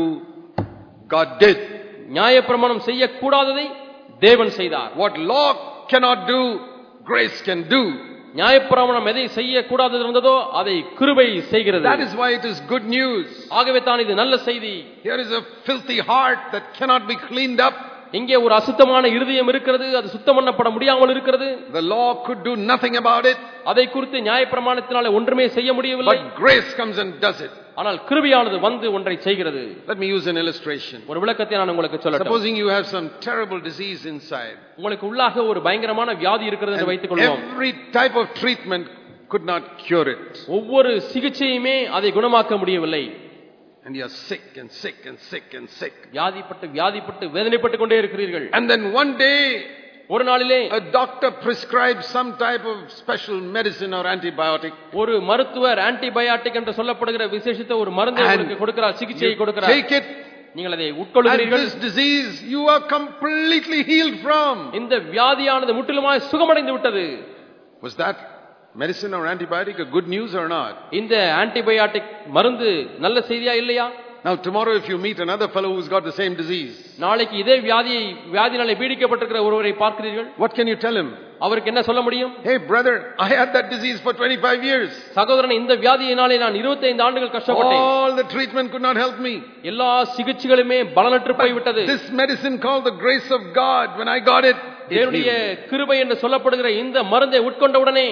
God did. நியாயப்பிரமாணம் செய்யக்கூடாததை தேவன் செய்தார். What law cannot do, grace can do. நியாயப்பிரமாணம் எதை செய்யக்கூடாது இருந்ததோ அதை கிருபை செய்கிறது. That is why it is good news. ஆகவே தான் இது நல்ல செய்தி. Here is a filthy heart that cannot be cleaned up. இங்கே ஒரு அசுத்தமான இருதயம் இருக்கிறது, அது சுத்தம் பண்ணப்பட முடியாமல் இருக்கிறது. The law could do nothing about it. அதை குறித்து நியாயப்பிரமாணத்தினாலே ஒன்றுமே செய்ய முடியவில்லை. But grace comes and does it. ஆனால் கிருபையானது வந்து ஒன்றை செய்கிறது. Let me use an illustration. ஒரு விளக்கத்தை நான் உங்களுக்கு சொல்லட்டும். Supposing you have some terrible disease inside. உங்களுக்கு உள்ளாக ஒரு பயங்கரமான வியாதி இருக்கிறது என்று வைத்துக் கொள்வோம். Every type of treatment could not cure it. ஒவ்வொரு சிகிச்சையுமே அதை குணமாக்க முடியவில்லை. And you are sick and sick and sick and sick. வியாதிப்பட்டு வேதனைப்பட்டு கொண்டே இருக்கிறீர்கள். And then one day ஒரு நாளிலே a doctor prescribes some type of special medicine or antibiotic. ஒரு மருத்துவர் ஆன்டிபயோட்டிக் என்று சொல்லப்படுகிற விசேஷித்த ஒரு மருந்தை உங்களுக்கு கொடுக்கிறார், சிகிச்சையை கொடுக்கிறார். Take it. நீங்கள் அதை உட்கொள்கிறீர்கள். This disease you are completely healed from. இந்த வியாதியானது முற்றிலுமாய் சுகமடைந்து விட்டது. Was that medicine or antibiotic a good news or not? இந்த ஆன்டிபயோட்டிக் மருந்து நல்ல செய்தியா இல்லையா? Now tomorrow if you meet another fellow who's got the same disease, நாளைக்கு இதே வியாதினாலே பீடிக்கப்பட்டிருக்கிற ஒருவரை பார்க்கிறீர்கள், what can you tell him? அவருக்கு என்ன சொல்ல முடியும்? Hey brother, I had that disease for 25 years. சகோதரனே, இந்த வியாதியினாலே நான் 25 ஆண்டுகள் கஷ்டப்பட்டேன். All the treatment could not help me. எல்லா சிகிச்சைகளுமே பலனற்று போய் விட்டது. This medicine called the grace of God, when I got it, தேவனுடைய கிருபை என்று சொல்லப்படுகிற இந்த மருந்தை உட்கொண்ட உடனே,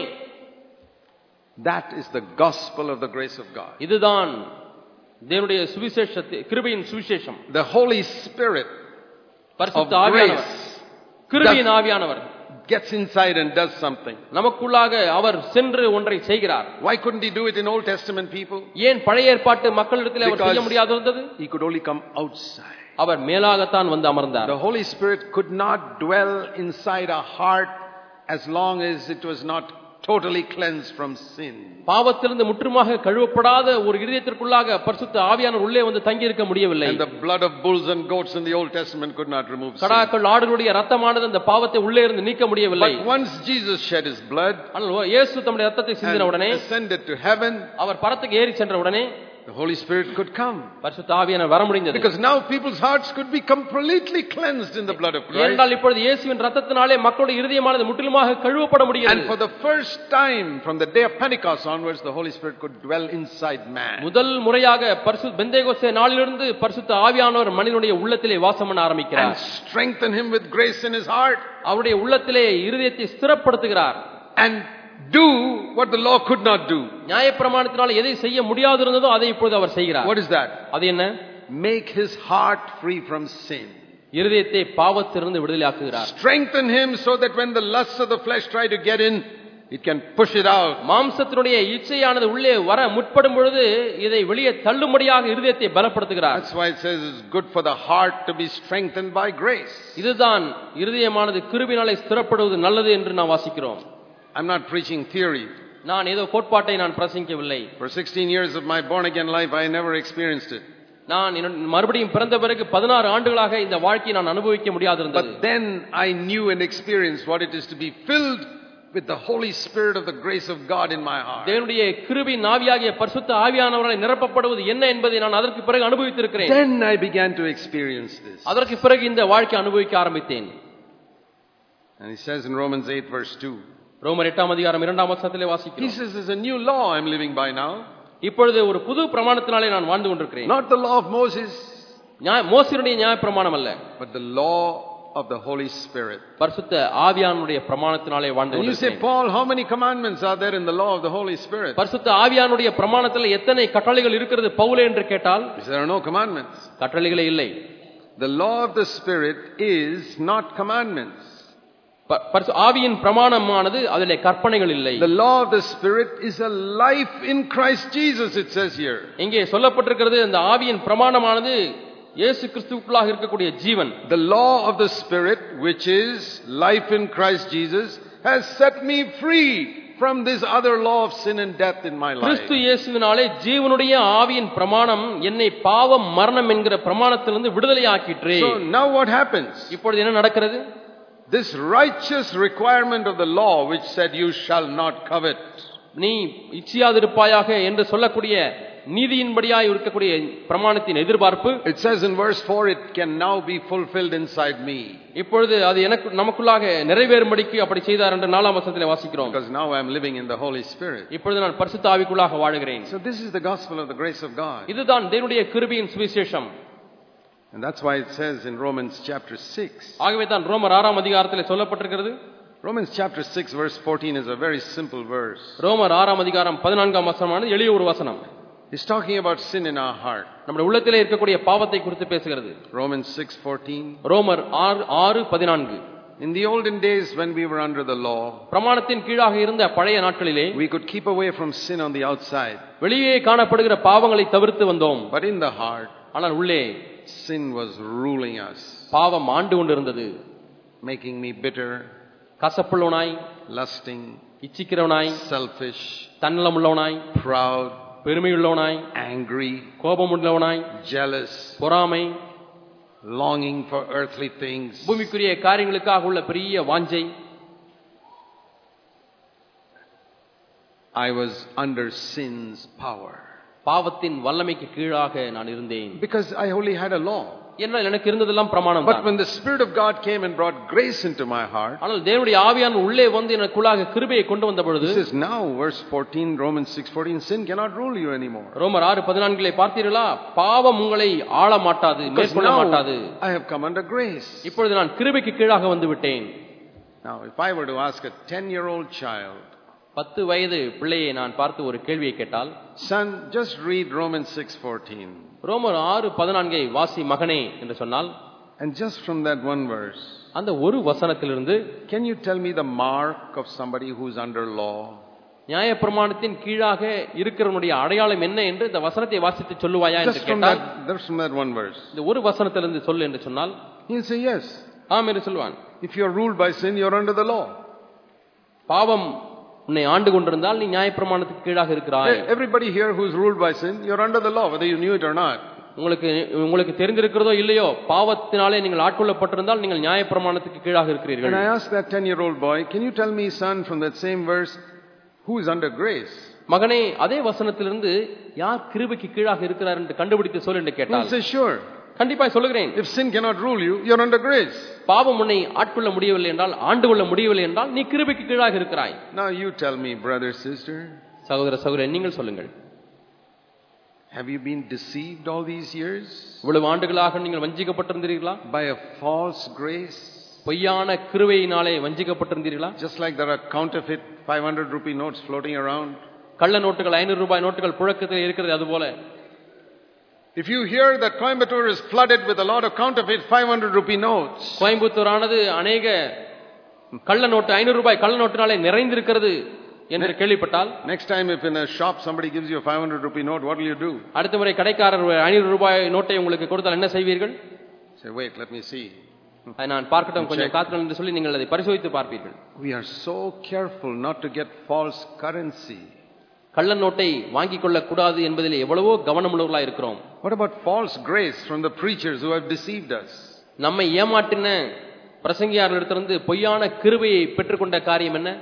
that is the gospel of the grace of God. இதுதான் தேவனுடைய சுவிசேஷத்தை, கிருபையின் சுவிசேஷம். The Holy Spirit பரிசுத்த ஆவியானவர், கிருபையின் ஆவியானவர் gets inside and does something. நமக்குள்ளாக அவர் சென்று ஒன்றை செய்கிறார். Why couldn't he do it in Old Testament people? ஏன் பழைய ஏற்பாட்டு மக்களிடத்தில் அவர் செய்ய முடியாது இருந்தது? He could only come outside. அவர் மேலாகத்தான் வந்து அமர்ந்தார். The Holy Spirit could not dwell inside a heart as long as it was not totally cleansed from sin. பாவத்திலிருந்து முற்றுமாக கழுவப்படாத ஒரு இதயத்திற்குள்ளாக பரிசுத்த ஆவியானவர் உள்ளே வந்து தங்கி இருக்க முடியவில்லை. And the blood of bulls and goats in the Old Testament could not remove sin. கடாக்கள் ஆடுகளுடைய இரத்தமானது அந்த பாவத்தை உள்ளே இருந்து நீக்க முடியவில்லை. But once Jesus shed his blood, ஆனால் இயேசு தம்முடைய இரத்தத்தை சிந்தின உடனே, ascended to heaven, அவர் பரத்துக்கு ஏறி சென்ற உடனே the Holy Spirit could come. பரிசுத்த ஆவியானவர் வர முடிந்தது. Because now people's hearts could be completely cleansed in the blood of Christ. ஏனென்றால் இப்பொழுது இயேசுவின் இரத்தத்தினாலே மக்களுடைய இதயமானது முற்றிலுமாக கழுவப்பட முடியும். And for the first time from the day of Pentecost onwards, the Holy Spirit could dwell inside man. முதல் முறையாக பெந்தேகோஸ்தே நாளிலிருந்து பரிசுத்த ஆவியானவர் மனிதனுடைய உள்ளத்திலே வாசம் பண்ண ஆரம்பிக்கிறார். And strengthen him with grace in his heart. அவருடைய உள்ளத்திலே இதயத்தை ஸ்திரப்படுத்துகிறார். And do what the law could not do. நியாயப்பிரமாணத்தினால எதை செய்ய முடியாது இருந்ததோ அதை இப்பொழுது அவர் செய்கிறார். What is that? அது என்ன? Make his heart free from sin. இதயத்தை பாவத்திலிருந்து விடுதலையாக்குகிறார். Strengthen him so that when the lusts of the flesh try to get in, it can push it out. மாம்சத்தினுடைய இச்சையானது உள்ளே வர முற்படும் பொழுது இதை வெளியே தள்ளும்படியாக இதயத்தை பலப்படுத்துகிறார். That's why it says it's good for the heart to be strengthened by grace. இதுதான் இதயமானது கிருபையினாலே ஸ்திரப்படுவது நல்லது என்று நாம் வாசிக்கிறோம். I'm not preaching theory. நான் ஏதோ கோட்பாட்டை நான் பிரசங்கிக்கவில்லை. For 16 years of my born again life, I never experienced it. நான் மறுபடியும் பிறந்த பிறகு 16 ஆண்டுகளாக இந்த வாழ்க்கையை நான் அனுபவிக்க முடியாது இருந்தது. But then I knew and experienced what it is to be filled with the Holy Spirit of the grace of God in my heart. தேவனுடைய கிருபையின் ஆவியாகிய பரிசுத்த ஆவியானவரால் நிரப்பப்படுவது என்ன என்பதை நான் அதற்கு பிறகு அனுபவித்திருக்கிறேன். Then I began to experience this. அதற்கு பிறகு இந்த வாழ்க்கையை அனுபவிக்க ஆரம்பித்தேன். And he says in Romans 8 verse 2. ரோமர் 8ஆம் அதிகாரம் 2ஆம் வசனத்திலே வாசிக்கிறோம். He says there's a new law I'm living by now. இப்பொழுது ஒரு புது பிரமாணத்தினாலே நான் வாழ்ந்து கொண்டிருக்கிறேன். Not the law of Moses, மோசேயுடைய நியாயப்பிரமாணம் அல்ல, but the law of the Holy Spirit. பரிசுத்த ஆவியானுடைய பிரமாணத்தினாலே வாழ்ந்து And you say, கொண்டிருக்கிறேன். Paul, how many commandments are there in the law of the Holy Spirit? பரிசுத்த ஆவியானுடைய பிரமாணத்தில் எத்தனை கட்டளைகள் இருக்கிறது பவுலே என்று கேட்டால், There are no commandments. கட்டளைகளே இல்லை. The law of the Spirit is not commandments. ஆவியின் பிரமாணமானது அதிலே கற்பனைகள் இல்லை. The law of the Spirit is a life in Christ Jesus, it says here. இங்கே சொல்லப்பட்டிருக்கிறது, இந்த ஆவியின் பிரமாணமானது இயேசு கிறிஸ்துவுக்குள்ளாக இருக்கக்கூடிய ஜீவன். The law of the Spirit, which is life in Christ Jesus, has set me free from this other law of sin and death in my life. கிறிஸ்து இயேசுவினாலே ஜீவனுடைய ஆவியின் பிரமாணம் என்னை பாவம் மரணம் என்கிற பிரமாணத்திலிருந்து விடுதலையாக்கிற்று. So now what happens? இப்பொழுது என்ன நடக்கிறது? This righteous requirement of the law which said you shall not covet. நீ இச்சியாதிருப்பாயாக என்று சொல்லக்கூடிய நீதியின்படியாய் இருக்கக்கூடிய பிரமாணத்தின் எதிர்பார்ப்பு, It says in verse 4, it can now be fulfilled inside me. இப்பொழுது அது எனக்கு நமக்குள்ளாக நிறைவேறும்படிக்கு அப்படி செய்தார் என்று 4ஆம் வசனத்திலே வாசிக்கிறோம். Because now I am living in the Holy Spirit. இப்பொழுது நான் பரிசுத்த ஆவிக்குள்ளாக வாழுகிறேன். So this is the gospel of the grace of God. இதுதான் தேவனுடைய கிருபையின் சுவிசேஷம். And that's why it says in Romans chapter 6. ஆகவே தான் ரோமர் 6ஆம் அதிகாரத்திலே சொல்லப்பட்டிருக்கிறது. Romans chapter 6 verse 14 is a very simple verse. ரோமர் 6ஆம் அதிகாரம் 14ஆம் வசனமானது எளிய ஒரு வசனம். It's talking about sin in our heart. நம்முடைய உள்ளத்திலே இருக்கக்கூடிய பாவத்தை குறித்து பேசுகிறது. Romans 6:14. ரோமர் 6:14. In the olden days when we were under the law, பிரமாணத்தின் கீழாக இருந்த பழைய நாட்களிலே we could keep away from sin on the outside. வெளியே காணப்படுகிற பாவங்களை தவிர்த்து வந்தோம். But in the heart, ஆனால் உள்ளே sin was ruling us, பாவம் ஆண்டு கொண்டிருந்தது. making me bitter, கசப்புள்ளவனாய், lusting, இச்சிக்கிறவனாய், selfish, தன்னலமுள்ளவனாய், proud, பெருமையுள்ளவனாய், angry, கோபமுள்ளவனாய், jealous, பொறாமை, longing for earthly things. பூமிக்குரிய காரியங்களுக்காக உள்ள பெரிய வாஞ்சை. I was under sin's power. பாவத்தின் வல்லமைக்கு கீழாக நான் இருந்தேன். Because I only had a law. என்றால் எனக்கு இருந்ததெல்லாம் பிரமாணம் But தான். when the Spirit of God came and brought grace into my heart, ஆனால் தேவனுடைய ஆவியானவர் உள்ளே வந்து எனக்குள்ளாக கிருபையை கொண்டு வந்த பொழுது, this is now verse 14, Romans 6:14, sin cannot rule you anymore. ரோமர் 6:14 பார்த்தீர்களா? பாவம் உங்களை ஆள மாட்டாது, மேற்கொள்ள மாட்டாது. I have come under grace. இப்பொழுது நான் கிருபைக்கு கீழாக வந்து விட்டேன். Now if I were to ask a 10-year-old child, 10 வயது பிள்ளையை நான் பார்த்து ஒரு கேள்வியை கேட்டால், son, just read Romans 6:14. ரோமர் 6:14 வாசி மகனே என்று சொன்னால், and just from that one verse, அந்த ஒரு வசனத்திலிருந்து, can you tell me the mark of somebody who's under law? நியாயப்பிரமாணத்தின் கீழாக இருக்கிறவனுடைய அடையாளம் என்ன என்று இந்த வசனத்தை வாசித்து சொல்லுவாயா என்று கேட்டால், just from that one verse, இந்த ஒரு வசனத்திலிருந்து சொல்லு என்று சொன்னால், he'll say yes. ஆம் என்று சொல்வான். If you are ruled by sin, you are under the law. பாவம் உன்னை ஆண்டு கொண்டிருந்தால் நீ நியாயப்பிரமாணத்துக்கு கீழாக இருக்கிறாய். Everybody here who's ruled by sin, you're under the law, whether you knew it or not. உங்களுக்கு தெரிந்திருக்கிறதோ இல்லையோ, பாவத்தினாலே நீங்கள் ஆட்கொள்ளப்பட்டிருந்தால் நீங்கள் நியாயப்பிரமாணத்துக்கு கீழாக இருக்கிறீர்கள். And I asked that 10-year-old boy, can you tell me, son, from that same verse, who is under grace? மகனே, அதே வசனத்திலிருந்து யார் கிருபைக்கு கீழாக இருக்கிறார் என்று கண்டுபிடித்து சொல் என்று கேட்டால், He'll say, sure. கண்டிப்பாய் சொல்லுகிறேன். If sin cannot rule you, you're under grace. பாவம் உன்னை ஆட்கொள்ள முடியவில்லை என்றால், ஆண்டு கொள்ள முடியவில்லை என்றால் நீ கிருபைக்கு கீழாக இருக்கிறாய். Now you tell me, brother, sister, சகோதர சகோதரி, நீங்கள் சொல்லுங்கள். have you been deceived all these years? இவ்வளவு ஆண்டுகளாக நீங்கள் வஞ்சிக்கப்பட்டிருந்தீர்களா? By a false grace? பொய்யான கிருபையினாலே வஞ்சிக்கப்பட்டிருந்தீர்களா? Just like there are counterfeit 500 rupee notes floating around. கள்ள நோட்டுகள், 500 ரூபாய் நோட்டுகள் புழக்கத்தில் இருக்கிறது. அதுபோல if you hear that Coimbatore is flooded with a lot of counterfeit 500 rupee notes, கோயம்புத்தூரானது அநேக கள்ள நோட்டு, 500 ரூபாய் கள்ள நோட்டினாலே நிறைந்திருக்கிறது என்று கேள்விப்பட்டால், next time if in a shop somebody gives you a 500 rupee note, what will you do? அடுத்த முறை கடைக்காரர் 500 ரூபாய் நோட்டை உங்களுக்கு கொடுத்தால் என்ன செய்வீர்கள்? Say, wait, let me see. நான் பார்க்கட்டும், கொஞ்சம் காத்துங்கள் என்று சொல்லி நீங்கள் அதை பரிசோதித்து பார்ப்பீர்கள். We are so careful not to get false currency. கள்ள நோட்டை வாங்கிக் கொள்ள கூடாது என்பதில் எவ்வளவோ கவனமுள்ளவர்களாக இருக்கிறோம். What about false grace from the preachers who have deceived us? நம்மை ஏமாற்றின பிரசங்கியாரிடத்திலிருந்து பொய்யான கிருபையை பெற்றுக்கொண்ட காரியம் என்ன?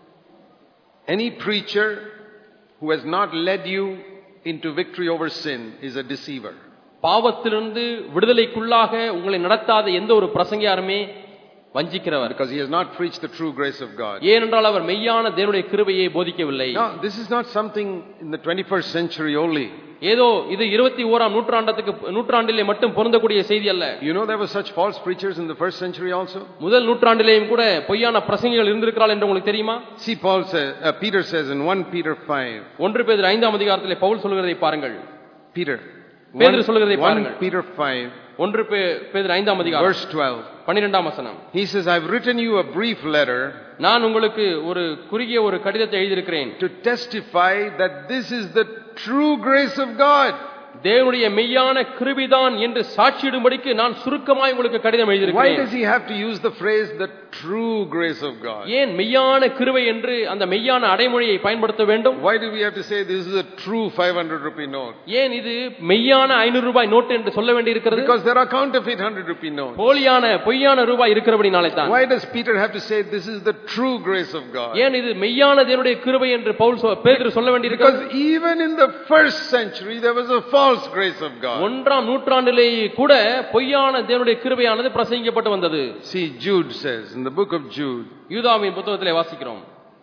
Any preacher who has not led you into victory over sin is a deceiver. பாவத்திலிருந்து விடுதலைக்குள்ளாக உங்களை நடத்தாத எந்த ஒரு பிரசங்கியாருமே வஞ்சிக்கிறவர். Because he has not preached the true grace of God. ஏனென்றால் அவர் மெய்யான தேவனுடைய கிருபையை போதிக்கவில்லை. Now, this is not something in the 21st century only. ஏதோ இது 21ஆம் நூற்றாண்டிலே மட்டும் பொருந்தக்கூடிய செய்தி அல்ல. You know there were such false preachers in the first century also? முதல் நூற்றாண்டிலேயும் கூட பொய்யான பிரசங்கிகள் இருந்திருக்கிறார்கள் என்று உங்களுக்கு தெரியுமா? See, Peter says in 1 Peter 5. 1 பேதுரு 5ஆம் அதிகாரத்திலே பவுல் சொல்கிறதை பாருங்கள். பேதுரு சொல்கிறதை பாருங்கள். 1 Peter 5. 1 பேதுரு 5ஆம் அதிகாரம் verse 12. 12ஆம் வசனம். He says, I've written you a brief letter. நான் உங்களுக்கு ஒரு குறுகிய ஒரு கடிதத்தை எழுதியிருக்கிறேன். To testify that this is the true grace of God. தேவனுடைய மெய்யான கிருபைதான் என்று சாட்சியிடும்படிக்கு நான் சுருக்கமாய் உங்களுக்கு கடிதம் எழுதியிருக்கிறேன். Why does he have to use the phrase the true grace of God? ஏன் மெய்யான கிருபை என்று அந்த மெய்யான அடைமொழியை பயன்படுத்த வேண்டும்? Why do we have to say this is a true 500 rupee note? ஏன் இது மெய்யான 500 ரூபாய் நோட்டு என்று சொல்ல வேண்டியிருக்கிறது? Because there are counterfeit 100 rupee notes. பொய்யான ரூபாய் இருக்கிறபடினாலே தான். Why does Peter have to say this is the true grace of God? ஏன் இது மெய்யான தேவனுடைய கிருபை என்று பேதுரு சொல்ல வேண்டியிருக்கிறது? Because even in the first century there was a false grace of God. 1ஆம் நூற்றாண்டிலேயே கூட பொய்யான தேவனுடைய கிருபையானது பிரசங்கிக்கப்பட்டு வந்தது. See, Jude says in the book of Jude, யூதாவின் புத்தகத்திலே வாசிக்கிறோம்.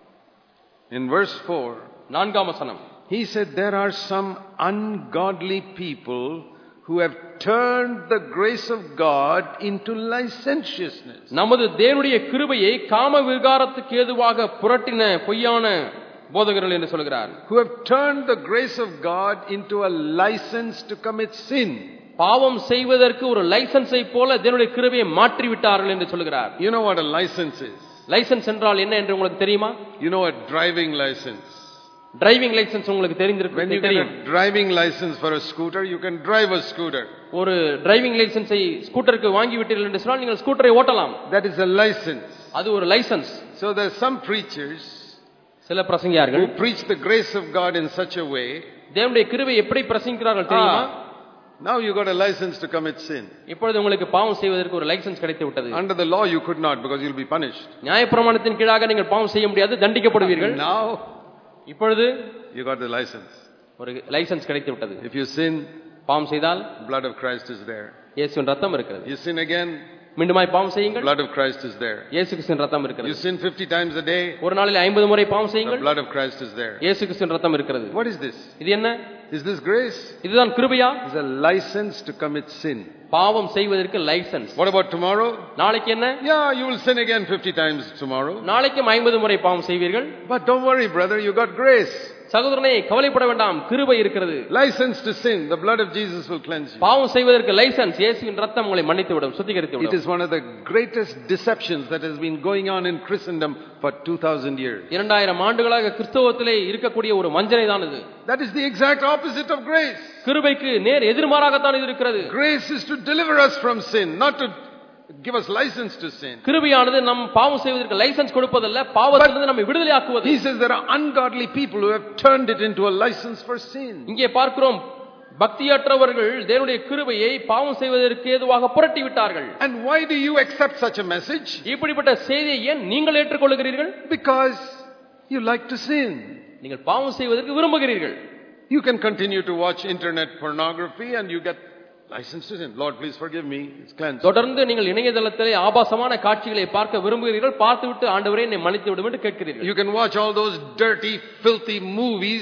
in verse 4, 4ஆம் வசனம். He said there are some ungodly people who have turned the grace of God into licentiousness. நமது தேவனுடைய கிருபையை காம விகாரத்துக்கு ஏதுவாக புரட்டின பொய்யான போதகர்கள் என்று சொல்கிறார். Who have turned the grace of God into a license to commit sin. பாவம் செய்வதற்கு ஒரு லைசென்ஸை போல தேவனுடைய கிருபையை மாற்றி விட்டார்கள் என்று சொல்கிறார். You know what a license is? Licence என்றால் என்ன என்று உங்களுக்கு தெரியுமா? You know a driving license. Driving licence உங்களுக்கு தெரிந்திருக்கும். When you get a driving license for a scooter, you can drive a scooter. ஒரு டிரைவிங் லைசென்ஸை ஸ்கூட்டருக்கு வாங்கி விட்டீர்கள் என்று சொன்னால் நீங்கள் ஸ்கூட்டரை ஓட்டலாம். That is a license. அது ஒரு licence. So there are some preachers சில பிரசங்கியார்கள் who preach the grace of God in such a way. தேவனுடைய கிருபை எப்படி பிரசங்கிக்கிறார்கள் தெரியுமா? Now you got a license to commit sin. இப்பொழுது உங்களுக்கு பாவம் செய்வதற்கு ஒரு லைசென்ஸ் கிடைத்து விட்டது. Under the law you could not, because you'll be punished. நியாயப்பிரமாணத்தின் கீழாக நீங்கள் பாவம் செய்ய முடியாது, தண்டிக்கப்படுவீர்கள். Now இப்பொழுது you got the license. ஒரு லைசென்ஸ் கிடைத்து விட்டது. If you sin, பாவம் செய்தால் blood of Christ is there. இயேசுவின் ரத்தம் இருக்கிறது. You sin again, மீண்டுமாய் பாவம் செய்யுங்கள், blood of Christ is there. இயேசு கிறிஸ்துவின் ரத்தம் இருக்கிறது. You sin 50 times a day, ஒரு நாளில் 50 முறை பாவம் செய்யுங்கள், blood of Christ is there. இயேசு கிறிஸ்துவின் ரத்தம் இருக்கிறது. What is this? இது என்ன? Is this grace? இதுதான் கிருபையா? It's a license to commit sin. பாவம் செய்வதற்கு லைசென்ஸ். What about tomorrow? நாளைக்கு என்ன? Yeah, you will sin again 50 times tomorrow. நாளைக்கும் 50 முறை பாவம் செய்வீர்கள். But don't worry, brother, you got grace. சகோதரனே, கவலைப்பட வேண்டாம், கிருபை இருக்கிறது. License to sin, the blood of Jesus will cleanse you. பாவம் செய்வதற்கு லைசென்ஸ், இயேசுவின் ரத்தம் உங்களை மன்னித்து விடும், சுத்திகரித்து விடும். It is one of the greatest deceptions that has been going on in Christendom for 2000 years. 2000 ஆண்டுகளாக கிறிஸ்தவத்திலே இருக்கக்கூடிய ஒரு வஞ்சனை தான் இது. That is the exact opposite of grace. கிருபைக்கு நேர் எதிர்மாறாக தான் இது இருக்கிறது. Grace is to deliver us from sin, not to give us license to sin. கிருபையானது நம் பாவம் செய்வதற்கு லைசென்ஸ் கொடுப்பதல்ல, பாவத்திலிருந்து நம்மை விடுதலையாக்குவது. He says there are ungodly people who have turned it into a license for sin. இங்கே பார்க்கிறோம், பக்தியற்றவர்கள் தேவனுடைய கிருபையை பாவம் செய்வதற்கு ஏதுவாக புரட்டி விட்டார்கள். And why do you accept such a message? இப்படிப்பட்ட செய்தியை ஏன் நீங்கள் ஏற்றுக்கொள்கிறீர்கள்? Because you like to sin. நீங்கள் பாவம் செய்வதற்கு விரும்புகிறீர்கள். You can continue to watch internet pornography and you get license to sin. Lord, please forgive me. It's cleansed. தொடர்ந்து நீங்கள் இணையதளத்திலே ஆபாசமான காட்சிகளை பார்க்க விரும்புகிறீர்கள். பார்த்துவிட்டு ஆண்டவரே என்னை மன்னித்து விடும் என்று கேட்கிறீர்கள். You can watch all those dirty, filthy movies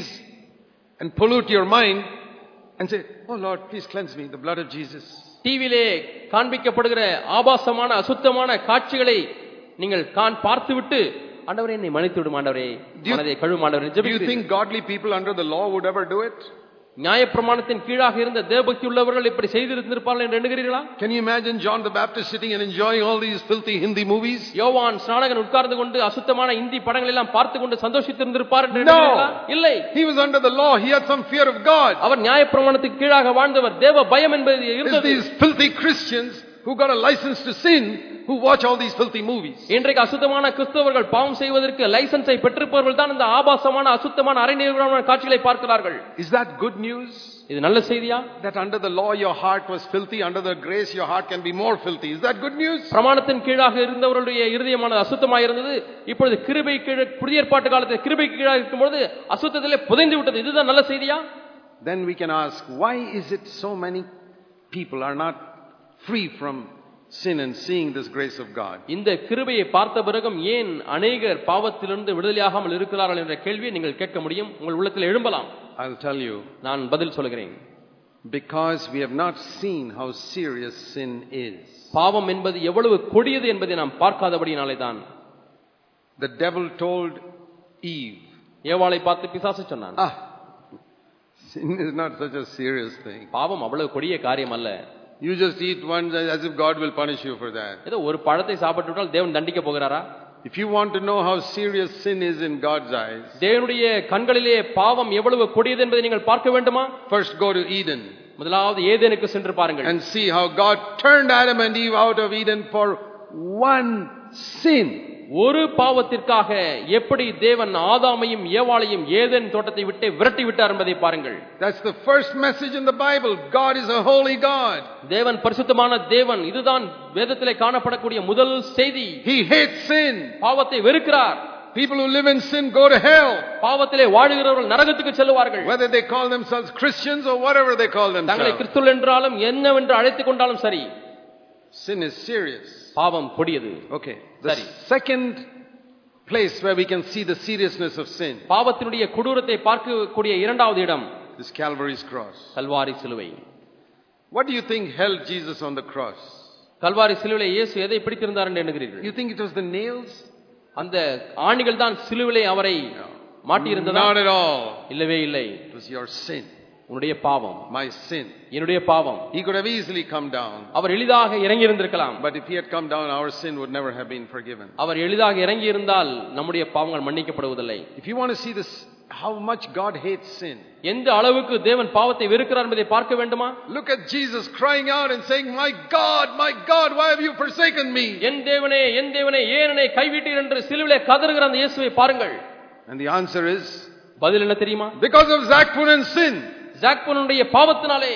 and pollute your mind and say, "Oh Lord, please cleanse me, the blood of Jesus." டிவியிலே காண்பிக்கப்படுகிற ஆபாசமான அசுத்தமான காட்சிகளை நீங்கள் பார்த்துவிட்டு ஆண்டவரே என்னை மன்னித்து விடும் ஆண்டவரே, மனதை கழுவும் ஆண்டவரே Do you think godly people under the law would ever do it? நியாயப்பிரமாணத்தின் கீழாக இருந்த தேவபக்தி உள்ளவர்கள் இப்படி செய்திருந்திருப்பார்கள் என்று எண்ணுகிறீர்களா? Can you imagine John the Baptist sitting and enjoying all these filthy Hindi movies? யோவான் ஸ்நானகன் உட்கார்ந்து கொண்டு அசுத்தமான இந்தி படங்களை எல்லாம் பார்த்து கொண்டு சந்தோஷித்திருந்திருப்பார் என்று எண்ணுகிறீர்களா? இல்லை. He was under the law. He had some fear of God. அவர் நியாயப்பிரமாணத்துக்கு கீழாக வாழ்ந்தவர். தேவ பயம் என்பது இருந்தது. These filthy Christians who got a license to sin, who watch all these filthy movies. இன்றைக்கு அசுத்தமான கிறிஸ்தவர்கள் பாவம் செய்வதற்கு லைசென்ஸை பெற்றிருப்பவர்கள் தான் இந்த ஆபாசமான அசுத்தமான அரைநீர்வான காட்சிகளை பார்க்கிறார்கள். Is that good news? இது நல்ல செய்தியா? That under the law your heart was filthy, under the grace your heart can be more filthy. Is that good news? பிரமாணத்தின் கீழாக இருந்தவர்களுடைய இருதயமானது அசுத்தமாக இருந்தது. இப்பொழுது கிருபை கீழ் புதிய ஏற்பாட்டு காலத்தில் கிருபை கீழாக இருக்கும்போது அசுத்தத்திலே புதைந்து விட்டது. இதுதான் நல்ல செய்தியா? Then we can ask, why is it so many people are not free from sin and seeing this grace of God? இந்த கிருபையை பார்த்த பிறகும் ஏன் அநேகர் பாவத்திலிருந்து விடுதலையாகாமல் இருக்கிறார்கள் என்ற கேள்வியை நீங்கள் கேட்க முடியும், உங்கள் உள்ளத்தில் எழும்பலாம். I'll tell you. நான் பதில் சொல்கிறேன். Because we have not seen how serious sin is. பாவம் என்பது எவ்வளவு கொடியது என்பதை நாம் பார்க்காதபடியாலே தான். The devil told Eve. ஏவாளை பார்த்து பிசாசு சொன்னான், sin is not such a serious thing. பாவம் அவ்வளவு கொடிய காரியம் அல்ல. You just eat one as if God will punish you for that. ஏதோ ஒரு பழத்தை சாப்பிட்டு விட்டால் தேவன் தண்டிக்க போகிறாரா? If you want to know how serious sin is in God's eyes, தேவனுடைய கண்களிலே பாவம் எவ்வளவு கொடியது என்பதை நீங்கள் பார்க்க வேண்டுமா? first go to Eden. முதலாவது ஏதேனுக்கு சென்று பாருங்கள். And see how God turned Adam and Eve out of Eden for one sin. ஒரு பாவத்திற்காக எப்படி தேவன் ஆதாமையும் ஏவாளையும் ஏதேன் தோட்டத்தை விட்டு விரட்டி விட்டார் என்பதை பாருங்கள். That's the first message in the Bible. God is a holy God. தேவன் பரிசுத்தமான தேவன். இதுதான் வேதத்திலே காணப்படக்கூடிய முதல் செய்தி. He hates sin. பாவத்தை வெறுக்கிறார். People who live in sin go to hell. பாவத்திலே வாழுகிறவர்கள் நரகத்துக்கு செல்வார்கள். Whether they call themselves Christians or whatever they call themselves. தங்களை கிறிஸ்தவர்கள் என்றாலும் என்னவென்று அழைத்துக் கொண்டாலும் சரி. Sin is serious. பாவம் கொடியது. Okay. The second place where we can see the seriousness of sin. பாவத்தினுடைய கொடூரத்தை பார்க்கக்கூடிய இரண்டாவது இடம் is Calvary's cross. கல்வாரி சிலுவை. What do you think held Jesus on the cross? Kalvari சிலுவையிலே இயேசு எதை பிடித்திருந்தார் என்று எண்ணுகிறீர்கள்? You think it was the nails? அந்த ஆணிகள் தான் சிலுவையிலே அவரை மாட்டி இருந்ததா? Not at all. இல்லவே இல்லை. It was your sin. உன்னுடைய பாவம். My sin. என்னுடைய பாவம். He could have easily come down. அவர் எளிதாக இறங்கி இருந்திருக்கலாம். But if he had come down, our sin would never have been forgiven. அவர் எளிதாக இறங்கி இருந்தால் நம்முடைய பாவங்கள் மன்னிக்கப்படுவதில்லை. If you want to see this, how much God hates sin. எந்த அளவுக்கு தேவன் பாவத்தை வெறுக்கிறார் என்பதை பார்க்க வேண்டுமா? Look at Jesus crying out and saying, my God, why have you forsaken me? என் தேவனே, என் தேவனே, ஏன் என்னை கைவிட்டீர் என்று சிலுவையிலே கதறுகிற அந்த இயேசுவை பாருங்கள். And the answer is, பதில் என்ன தெரியுமா? because of Zakpun's sin. ஜாக்பனுடைய பாவத்தினாலே.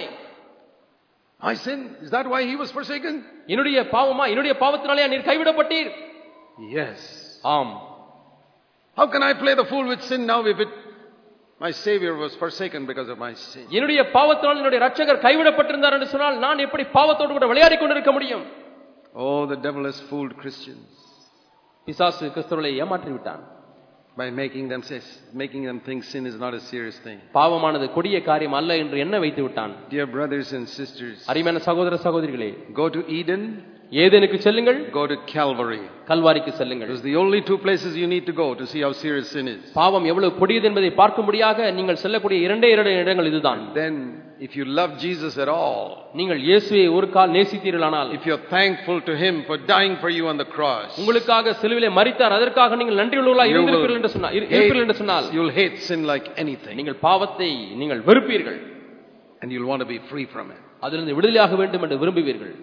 My sin? Is that why he was forsaken? என்னுடைய பாவமா? என்னுடைய பாவத்தினாலே நீர் கைவிடப்பட்டீர்? Yes. ஆம். How can I play the fool with sin now if my Savior was forsaken because of my sin? என்னுடைய பாவத்தினால் என்னுடைய இரட்சகர் கைவிடப்பட்டிருந்தார் என்று சொன்னால் நான் எப்படி பாவத்தோடு கூட விளையாடி கொண்டிருக்க முடியும்? Oh, the devil has fooled Christians. பிசாசு கிறிஸ்தவர்களை ஏமாற்றி விட்டான். By making them think sin is not a serious thing. பாவமானது கொடிய காரியம் அல்ல என்று எண்ண வைத்து விட்டான். Dear brothers and sisters, அருமையான சகோதர சகோதரிகளே, go to Eden. ஏதேனுக்கு செல்லுங்கள். Go to Calvary. கல்வாரிக்கு செல்லுங்கள். Those are the only two places you need to go to see how serious sin is. பாவம் எவ்வளவு கொடியது என்பதை பார்க்கும்படியாக நீங்கள் செல்லக்கூடிய இரண்டே இடங்கள் இதுதான். Then if you love Jesus at all, நீங்கள் இயேசுவை ஒரு கால் நேசித்தீர்களானால், if you are thankful to him for dying for you on the cross, உங்களுக்காக சிலுவையிலே மரித்தார், அதற்காக நீங்கள் நன்றியுள்ளவர்களாக இருப்பீர்கள் என்று சொன்னால், you'll hate sin like anything. நீங்கள் பாவத்தை நீங்கள் வெறுப்பீர்கள். And you'll want to be free from it. அதிலிருந்து விடுதலையாக வேண்டும் என்று விரும்புவீர்கள்.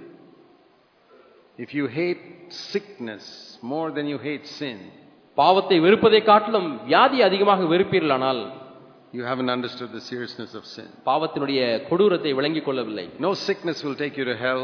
If you hate sickness more than you hate sin, பாவத்தை வெறுப்பதை காட்டிலும் வியாதி அதிகமாக வெறுப்பீர்களானால், you haven't understood the seriousness of sin. பாவத்தினுடைய கொடூரத்தை விளங்கிக் கொள்ளவில்லை. No sickness will take you to hell.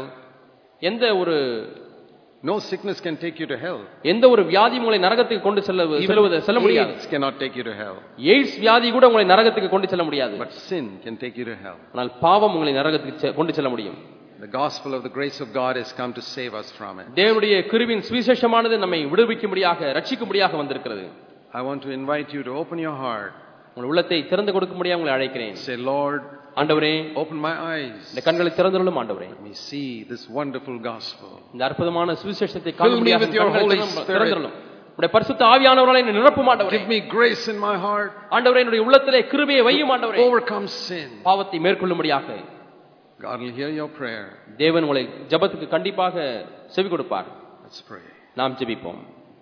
No sickness can take you to hell. எந்த ஒரு வியாதி உங்களை நரகத்துக்கு கொண்டு செல்ல முடியாது. AIDS cannot take you to hell. AIDS வியாதி கூட உங்களை நரகத்துக்கு கொண்டு செல்ல முடியாது. But sin can take you to hell. ஆனால் பாவம் உங்களை நரகத்துக்கு கொண்டு செல்ல முடியும். The gospel of the grace of God has come to save us from it. தேவனுடைய கிருபையின் சுவிசேஷமானது நம்மை விடுவிக்கும்படியாக ரட்சிக்கும்படியாக வந்திருக்கிறது. I want to invite you to open your heart. உங்கள் உள்ளத்தை திறந்து கொடுக்கும்படியாக உங்களை அழைக்கிறேன். Say, Lord, ஆண்டவரே, open my eyes. இந்த கண்களை திறந்தருளும் ஆண்டவரே. Let me see this wonderful gospel. இந்த அற்புதமான சுவிசேஷத்தை காணும்படியாக திறந்தருளும். உம்முடைய பரிசுத்த ஆவியானவரால் என்னை நிரப்பும் ஆண்டவரே. Give me grace in my heart. ஆண்டவரே, என்னுடைய உள்ளத்திலே கிருபையை வையும் ஆண்டவரே. Overcome sin. பாவத்தை மேற்கொள்ளும்படியாக. God will hear your prayer. தேவன் உங்களை ஜெபத்துக்கு கண்டிப்பாக செவி கொடுப்பார். Let's pray. நாம் ஜெபிப்போம்.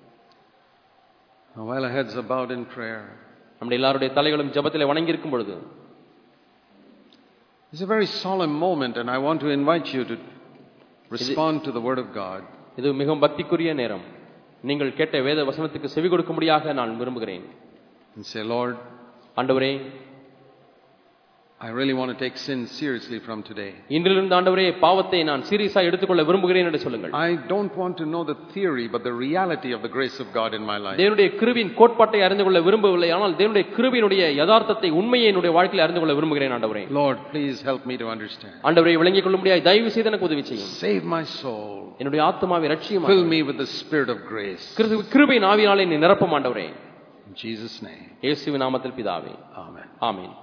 While our heads are bowed in prayer, நம்முடைய எல்லாருடைய தலைகளும் ஜெபத்திலே வணங்கி இருக்கும் பொழுது, it's a very solemn moment and I want to invite you to respond to the word of God. இது மிகவும் பக்திக்குரிய நேரம். நீங்கள் கேட்ட வேத வசனத்துக்கு செவி கொடுக்கும்படியாக நான் விரும்புகிறேன். And say, Lord, ஆண்டவரே, I really want to take sin seriously from today. இன்றிலிருந்து ஆண்டவரே பாவத்தை நான் சீரியஸா எடுத்துக்கொள்ள விரும்புகிறேன் என்று சொல்லுங்கள். I don't want to know the theory but the reality of the grace of God in my life. தேவனுடைய கிருபையின் கோட்பாட்டை அறிந்து கொள்ள விரும்பவில்லை, ஆனால் தேவனுடைய கிருபையினுடைய யதார்த்தத்தை உண்மையை என்னுடைய வாழ்க்கையில் அறிந்து கொள்ள விரும்புகிறேன் ஆண்டவரே. Lord, please help me to understand. ஆண்டவரே விளங்கிக் கொள்ளும்படியாய் தயவு செய்து எனக்கு உதவி செய்யும். Save my soul. என்னுடைய ஆத்துமாவை ரட்சியும். Fill me with the spirit of grace. கிருபையின் ஆவியினாலே என்னை நிரப்பும் ஆண்டவரே. In Jesus' name. இயேசுவின் நாமத்தில் பிதாவே. Amen. ஆமென்.